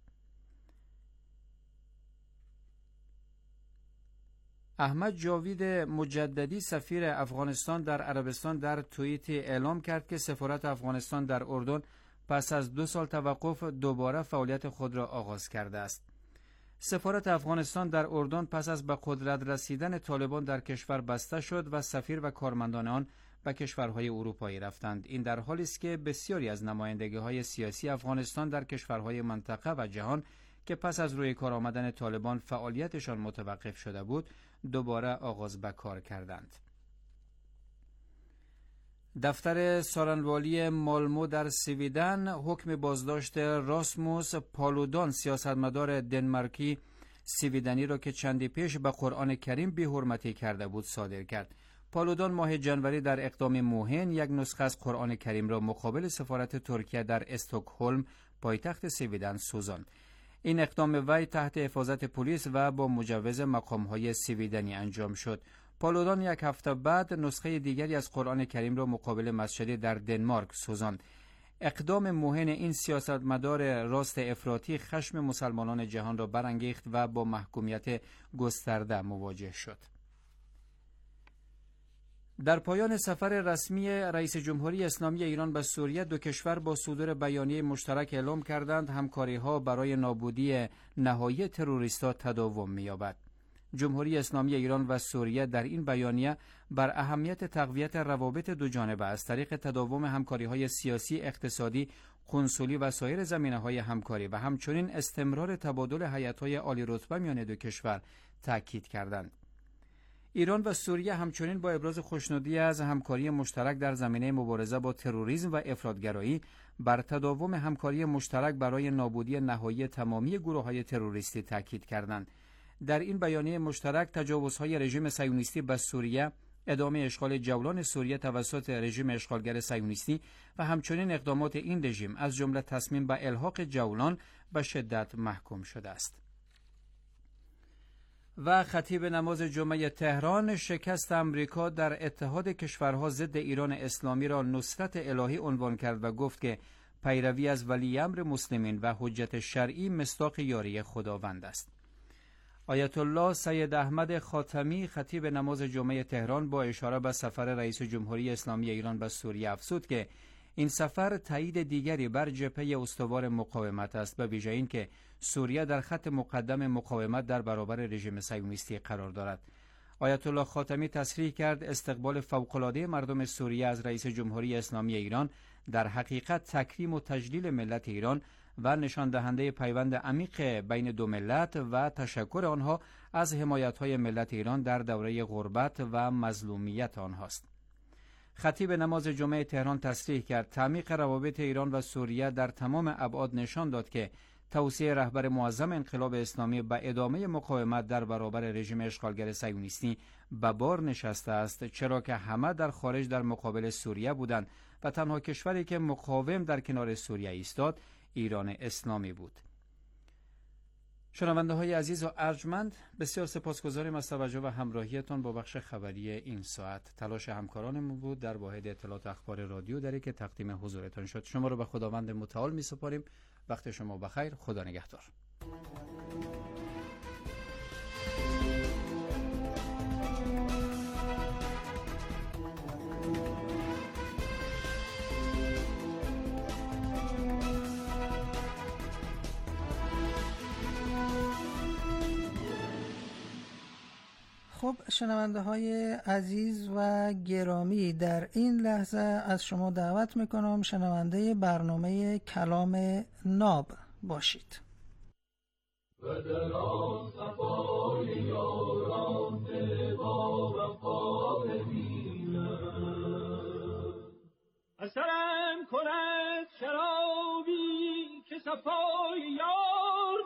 احمد جاوید مجددی سفیر افغانستان در عربستان در توییت اعلام کرد که سفارت افغانستان در اردن پس از دو سال توقف دوباره فعالیت خود را آغاز کرده است. سفارت افغانستان در اردن پس از به قدرت رسیدن طالبان در کشور بسته شد و سفیر و کارمندان آن به کشورهای اروپایی رفتند. این در حالی است که بسیاری از نمایندگی‌های سیاسی افغانستان در کشورهای منطقه و جهان که پس از روی کار آمدن طالبان فعالیتشان متوقف شده بود، دوباره آغاز به کار کردند. دفتر سارنوالی مالمو در سویدن حکم بازداشت راسموس پالودان سیاستمدار دنمارکی سویدنی را که چندی پیش به قرآن کریم بی‌حرمتی کرده بود صادر کرد. پالودان ماه جنوری در اقدام موهن یک نسخه از قرآن کریم را مقابل سفارت ترکیه در استکهلم پایتخت سویدن سوزاند. این اقدام وی تحت حفاظت پلیس و با مجوز مقام‌های سویدنی انجام شد. پالودان یک هفته بعد نسخه دیگری از قرآن کریم را مقابل مسجدی در دنمارک سوزاند. اقدام موهن این سیاستمدار راست افراطی خشم مسلمانان جهان را برانگیخت و با محکومیت گسترده مواجه شد. در پایان سفر رسمی رئیس جمهوری اسلامی ایران به سوریه، دو کشور با صدور بیانیه مشترک اعلام کردند همکاری‌ها برای نابودی نهایی تروریست‌ها تداوم می‌یابد. جمهوری اسلامی ایران و سوریه در این بیانیه بر اهمیت تقویت روابط دو جانبه از طریق تداوم همکاری‌های سیاسی، اقتصادی، کنسولی و سایر زمینه‌های همکاری و همچنین استمرار تبادل هیئت‌های عالی رتبه میان دو کشور تاکید کردند. ایران و سوریه همچنین با ابراز خوشنودی از همکاری مشترک در زمینه مبارزه با تروریسم و افراطگرایی بر تداوم همکاری مشترک برای نابودی نهایی تمامی گروه‌های تروریستی تاکید کردند. در این بیانیه مشترک تجاوزهای رژیم صهیونیستی به سوریه، ادامه اشغال جولان سوریه توسط رژیم اشغالگر صهیونیستی و همچنین اقدامات این رژیم از جمله تصمیم به الحاق جولان به شدت محکوم شده است. و خطیب نماز جمعه تهران شکست امریکا در اتحاد کشورها ضد ایران اسلامی را نصرت الهی عنوان کرد و گفت که پیروی از ولی امر مسلمین و حجت شرعی مصداق یاری خداوند است. آیت الله سید احمد خاتمی خطیب نماز جمعه تهران با اشاره به سفر رئیس جمهوری اسلامی ایران به سوریه افزود که این سفر تایید دیگری بر جبهه استوار مقاومت است، به ویژه این که سوریه در خط مقدم مقاومت در برابر رژیم صهیونیستی قرار دارد. آیت الله خاتمی تصریح کرد استقبال فوق‌العاده مردم سوریه از رئیس جمهوری اسلامی ایران در حقیقت تکریم و تجلیل ملت ایران و نشان دهنده پیوند عمیق بین دو ملت و تشکر آنها از حمایت‌های ملت ایران در دوره غربت و مظلومیت آنهاست. خطیب نماز جمعه تهران تصریح کرد تعمیق روابط ایران و سوریه در تمام ابعاد نشان داد که توصیه رهبر معظم انقلاب اسلامی به ادامه مقاومت در برابر رژیم اشغالگر صهیونیستی به بار نشسته است، چرا که همه در خارج در مقابل سوریه بودند و تنها کشوری که مقاوم در کنار سوریه ایستاد ایران اسلامی بود. شنونده های عزیز و ارجمند، بسیار سپاسگزاریم از توجه و همراهیتان با بخش خبری این ساعت. تلاش همکارانمون بود در واحد اطلاعات اخبار رادیو دری که تقدیم حضورتان شد. شما رو به خداوند متعال می سپاریم. وقت شما بخیر. خدا نگهدار. خب شنونده های عزیز و گرامی، در این لحظه از شما دعوت میکنم شنونده برنامه کلام ناب باشید. و در آن صفای یاران با وفا ببینم، اثرم کند شرابی که صفای یار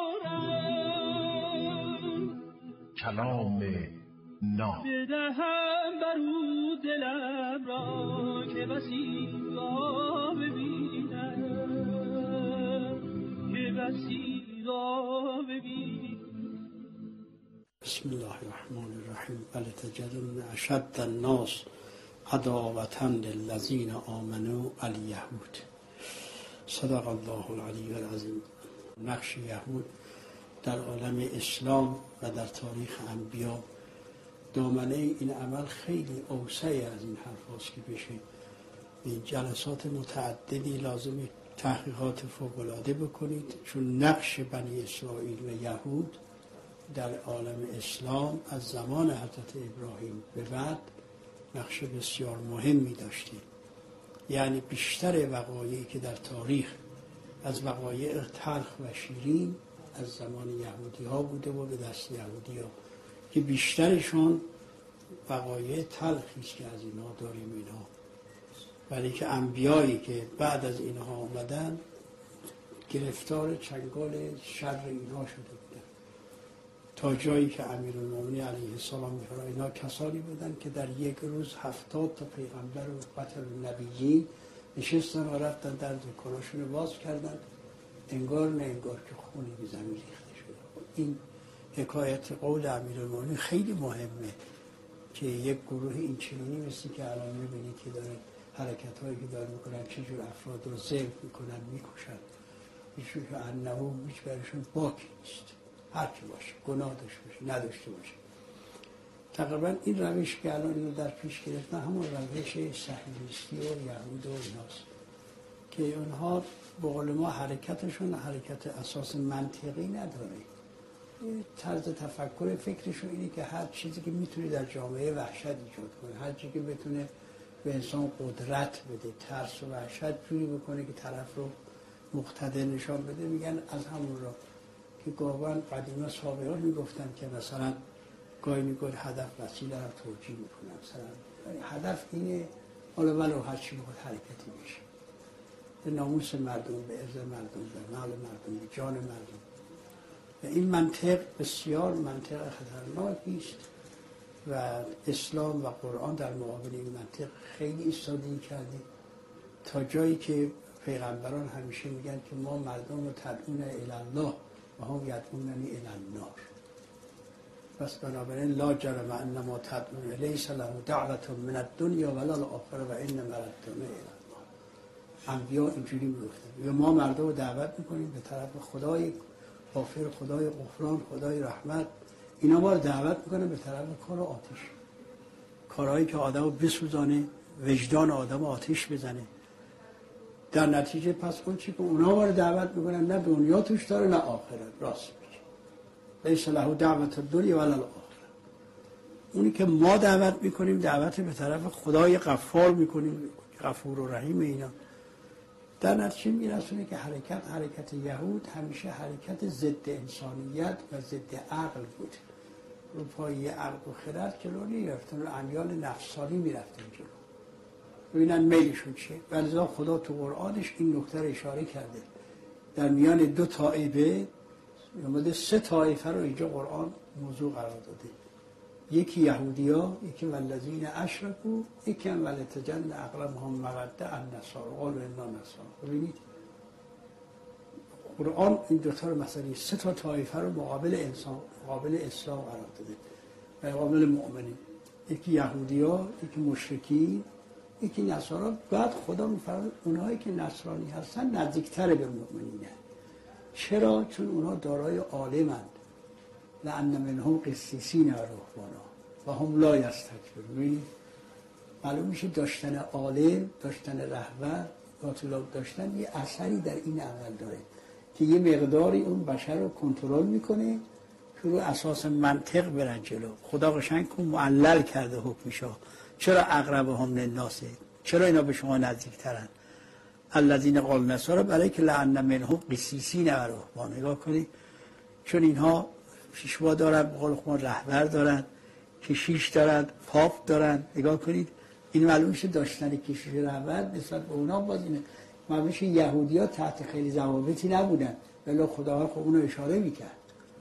دارم. کلام ناب بدهم برو دلم را که بسی را ببینم، که بسی را ببینم. بسم الله الرحمن الرحیم. بل تجدن اشد الناس عداوة للذین آمنوا الیهود. صدق الله العلی العظیم. نقش یهود در عالم اسلام و در تاریخ انبیا، دامنه این عمل خیلی اوسعی از این حرف هاست که بشه این جلسات متعددی لازم تحقیقات فوق‌العاده بکنید، چون نقش بنی اسرائیل و یهود در عالم اسلام از زمان حضرت ابراهیم به بعد نقش بسیار مهمی داشته. یعنی بیشتر وقایعی که در تاریخ از وقایع تلخ و شیرین از زمان یهودی ها بوده و به دست یهودی ها، که بیشترشون وقایع تلخی است که از اینها داریم اینها، ولی که انبیایی که بعد از اینها آمدن گرفتار چنگال شر اینها شده بودن، تا جایی که امیرالمومنین علیه السلام می‌فرماید اینا کسانی بودن که در یک روز هفتاد تا پیغمبر و قتل نبیین نشستن و رفتن در دکاناشون باز کردن، انگار نه انگار که خونی به زمین ریخته شده. این حکایت قول امیرالمومنین خیلی مهمه که یک گروه این چنینی مثل که الان می‌بینید که داره حرکت هایی که داره میکنن چجور افراد رو ذبح میکنن، میکشن، هیچون که انهو هیچ برشون باکی نیست، هر کی باشه، گناه داشته باشه نداشته باشه. تقریبا این روش که الان اینو در پیش گرفتن همون روش صهیونیستی و یهود و ایناست که اونها به قول ما حرکتشون حرکت اساس منطقی نداره. طرز تفکر فکرشون اینه که هر چیزی که میتونه در جامعه وحشت ایجاد کنه، هر چیزی که بتونه به انسان قدرت بده، ترس و وحشت جوری بکنه که طرف رو مقتدر نشان بده، میگن از همون را که گاهن قدیما سابقان میگفتن که مثلا گاهی میگن هدف وسیله را توجیه میکنن، مثلا هدف اینه حالا ولو هر چی میخواد حرکتی بشه به ناموس مردم، به عرض مردم، به مال مردم، به جان مردم. و این منطق بسیار منطق خطرناکی است و اسلام و قرآن در مقابل این منطق خیلی ایستادگی کرده، تا جایی که پیغمبران همیشه میگن که ما مردم رو تدعون الی الله و هم یدعوننی الی النار. پس بنابراین لا جرم ان ما تدعون لیس له دعوة من الدنیا ولا الاخره و ان مردنا الی الله. انبیا اینجوری میگفتن، ما مردم رو دعوت میکنیم به طرف خدای غافر، خدای غفران، خدای رحمت. اینا ما رو دعوت میکنه به طرف کار آتش، کارهایی که آدم رو بسوزانه، وجدان آدم آتش بزنه. در نتیجه پس اون چی که اونا ما رو دعوت میکنن نه دنیا توش داره نه آخرت. راست میگه لیس له دعوة الدنیا ولا الاخره. اونی که ما دعوت میکنیم دعوت به طرف خدای غفار میکنیم، غفور و رحیم. اینا در نتیجه میرسونه که حرکت حرکت یهود همیشه حرکت ضد انسانیت و ضد عقل بود. رو پای عقل و خرد جلو نمیرفتن، رو امیال نفسانی میرفتن جلو، ببینن میلشون چیه. ولذا خدا تو قرآنش این نکته رو اشاره کرده، در میان دو طایفه اومده سه طایفه رو اینجا قرآن موضوع قرار داده، یکی یهودیا، یکی والذین اشرکوا، یکی هم ولتجدن اقربهم مودة النصارى قالوا انا نصارى. ببینید قرآن این دو تا رو مثلا سه تا طایفه رو مقابل انسان، مقابل اسلام قرار داده، مقابل مؤمنین، یکی یهودیا، یکی مشرکین، یکی نصارا. بعد خدا میفرماید اونهایی که نصرانی هستن نزدیکتر به مؤمنینه. چرا؟ چون اونها دارای عالمند، لأن منهم قسیسین و رهبانا و هم لا یستکبرون. معلوم میشه داشتن عالم، داشتن رهبر، داشتن یه اثری در این عمل داره که یه مقداری اون بشر رو کنترل میکنه، که رو اساس منطق برن جلو. خدا قشنگ کن معلل کرده حکمشو. چرا اقربهم للناس؟ چرا اینا به شما نزدیکترن؟ الذین قالوا نصارى برای که لعن منهم قسیسین و رهبان. نگاه کنید، چون اینها پیشوا دارن، به قول خودمون رهبر دارن، کشیش دارن، پاپ دارن. نگاه کنید این معلوم میشه داشتن کشیش رهبر نسبت به اونا باز اینه معلوم میشه یهودی‌ها تحت خیلی ضوابطی نبودن، ولی خدا خب اونو اشاره میکرد.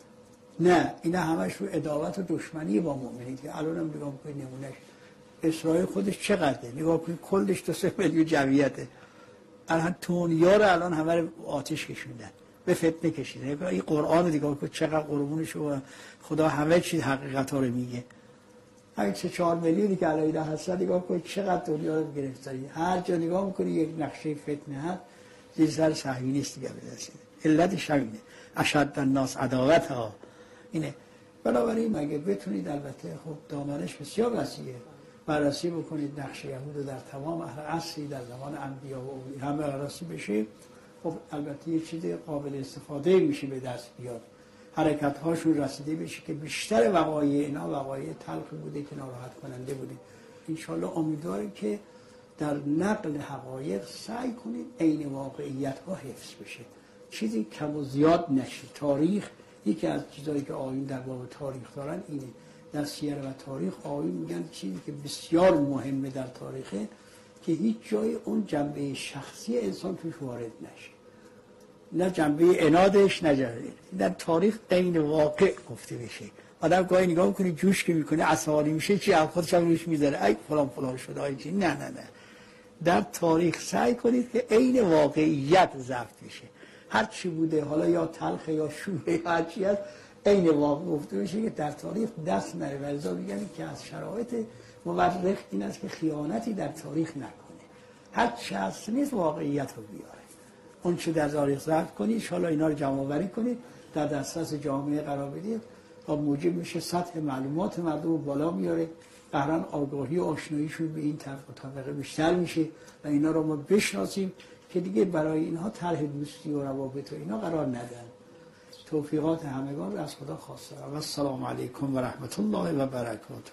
نه، اینا همش رو عداوت و دشمنی با مؤمنین که الان هم نگاه کنید نمونهش اسرائیل خودش چقدره، نگاه کنید کلش دو سه میلیون جمعیته، الان دنیا رو الان همه رو آتش کشوندن، به فتنه کشیدن. این قرآن رو نگاه کنید چقدر قربونش و خدا همه چیز حقیقت ها رو میگه. همین سه چهار میلیونی که الان هست نگاه کنید چقدر دنیا رو گرفتاری. هر جا نگاه میکنی یک نقشه فتنه هست زیر سر صهیونیست دیگه بدرسید. علتش همینه، اشد الناس عداوت ها اینه. بنابراین مگه بتونید، البته خب دامنش بسیار وسیعه، بررسی بکنید نقشه یهود رو در تمام عصری در زمان انبیا و اولی همه بررسی بشه، خب البته یه چیز قابل استفاده میشه به دست بیاد، حرکت هاشون رسیده بشه که بیشتر وقایع اینا وقایع تلخ بوده که ناراحت کننده بوده. انشالله امیدواریم که در نقل حقایق سعی کنید عین واقعیت ها حفظ بشه، چیزی کم و زیاد نشه. تاریخ یکی از چیزایی که آیین در باب تاریخ دارن اینه، در سیر و تاریخ آیین میگن چیزی که بسیار مهمه در تاریخه که هیچ جای اون جنبه شخصی انسان توش وارد نشه، نه جنبه انادش نه جنبه در تاریخ عین واقع گفته بشه. آدم گاهی نگاه میکنه جوش که میکنه عصبانی میشه چی از خودش هم روش میذاره ای فلان فلان شده ای چی، نه نه نه، در تاریخ سعی کنید که عین واقعیت ضبط بشه، هر چی بوده حالا یا تلخ یا شوره هر چی هست عین واقع گفته بشه که در تاریخ دست نره. ولذا میگن که از شرایط مورخ این است که خیانتی در تاریخ نکنه، هر چی هست نیست واقعیت رو بیاره، اون چه در تاریخ ضبط کنید انشاءالله اینا رو جمع آوری کنید در دسترس جامعه قرار بدید تا موجب میشه سطح معلومات مردم رو بالا میاره، قهران آگاهی و آشناییشون به این طرف و طبقه بیشتر میشه و اینا رو ما بشناسیم که دیگه برای اینها طرح دوستی و روابط و اینا قرار ندن. توفیقات همگان رو از خدا خواسته و السلام علیکم و رحمت الله و برکاته.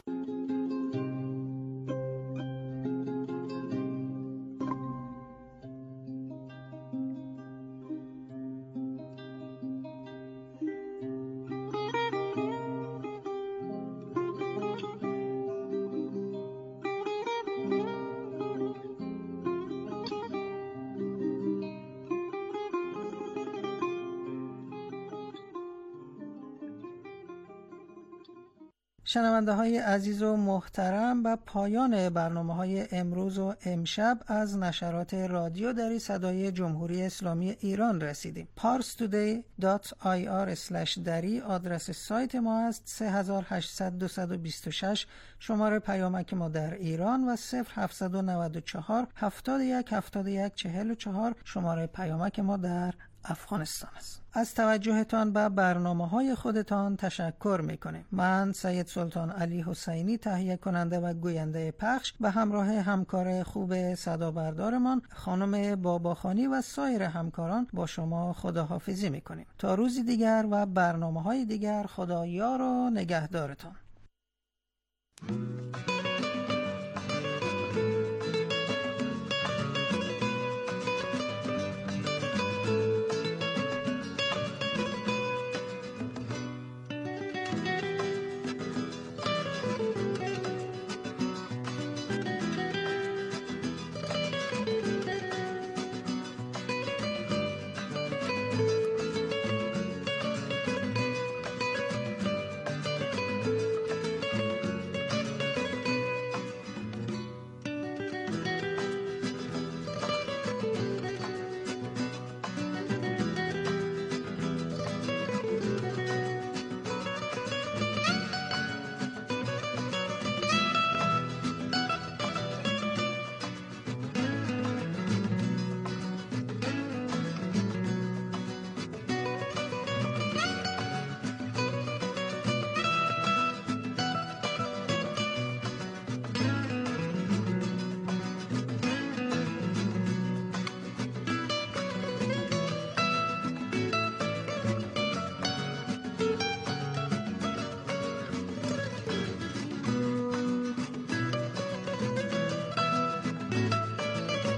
شنونده های عزیز و محترم، به پایان برنامه های امروز و امشب از نشرات رادیو دری صدای جمهوری اسلامی ایران رسیدیم. پارس تودی دات آی آر اسلش دری آدرس سایت ما است. سه هشت صفر صفر دو دو شش شماره پیامک ما در ایران و صفر هفت نه چهار هفتاد و یک هفتاد و یک چهل و چهار شماره پیامک ما در افغانستان است. از توجهتان به برنامه‌های خودتان تشکر می‌کنیم. من سید سلطان علی حسینی تهیه کننده و گوینده پخش به همراه همکار خوب صدا بردارمان خانم باباخانی و سایر همکاران با شما خداحافظی می‌کنیم. تا روزی دیگر و برنامه‌های دیگر، خدا یار و نگهدارتان.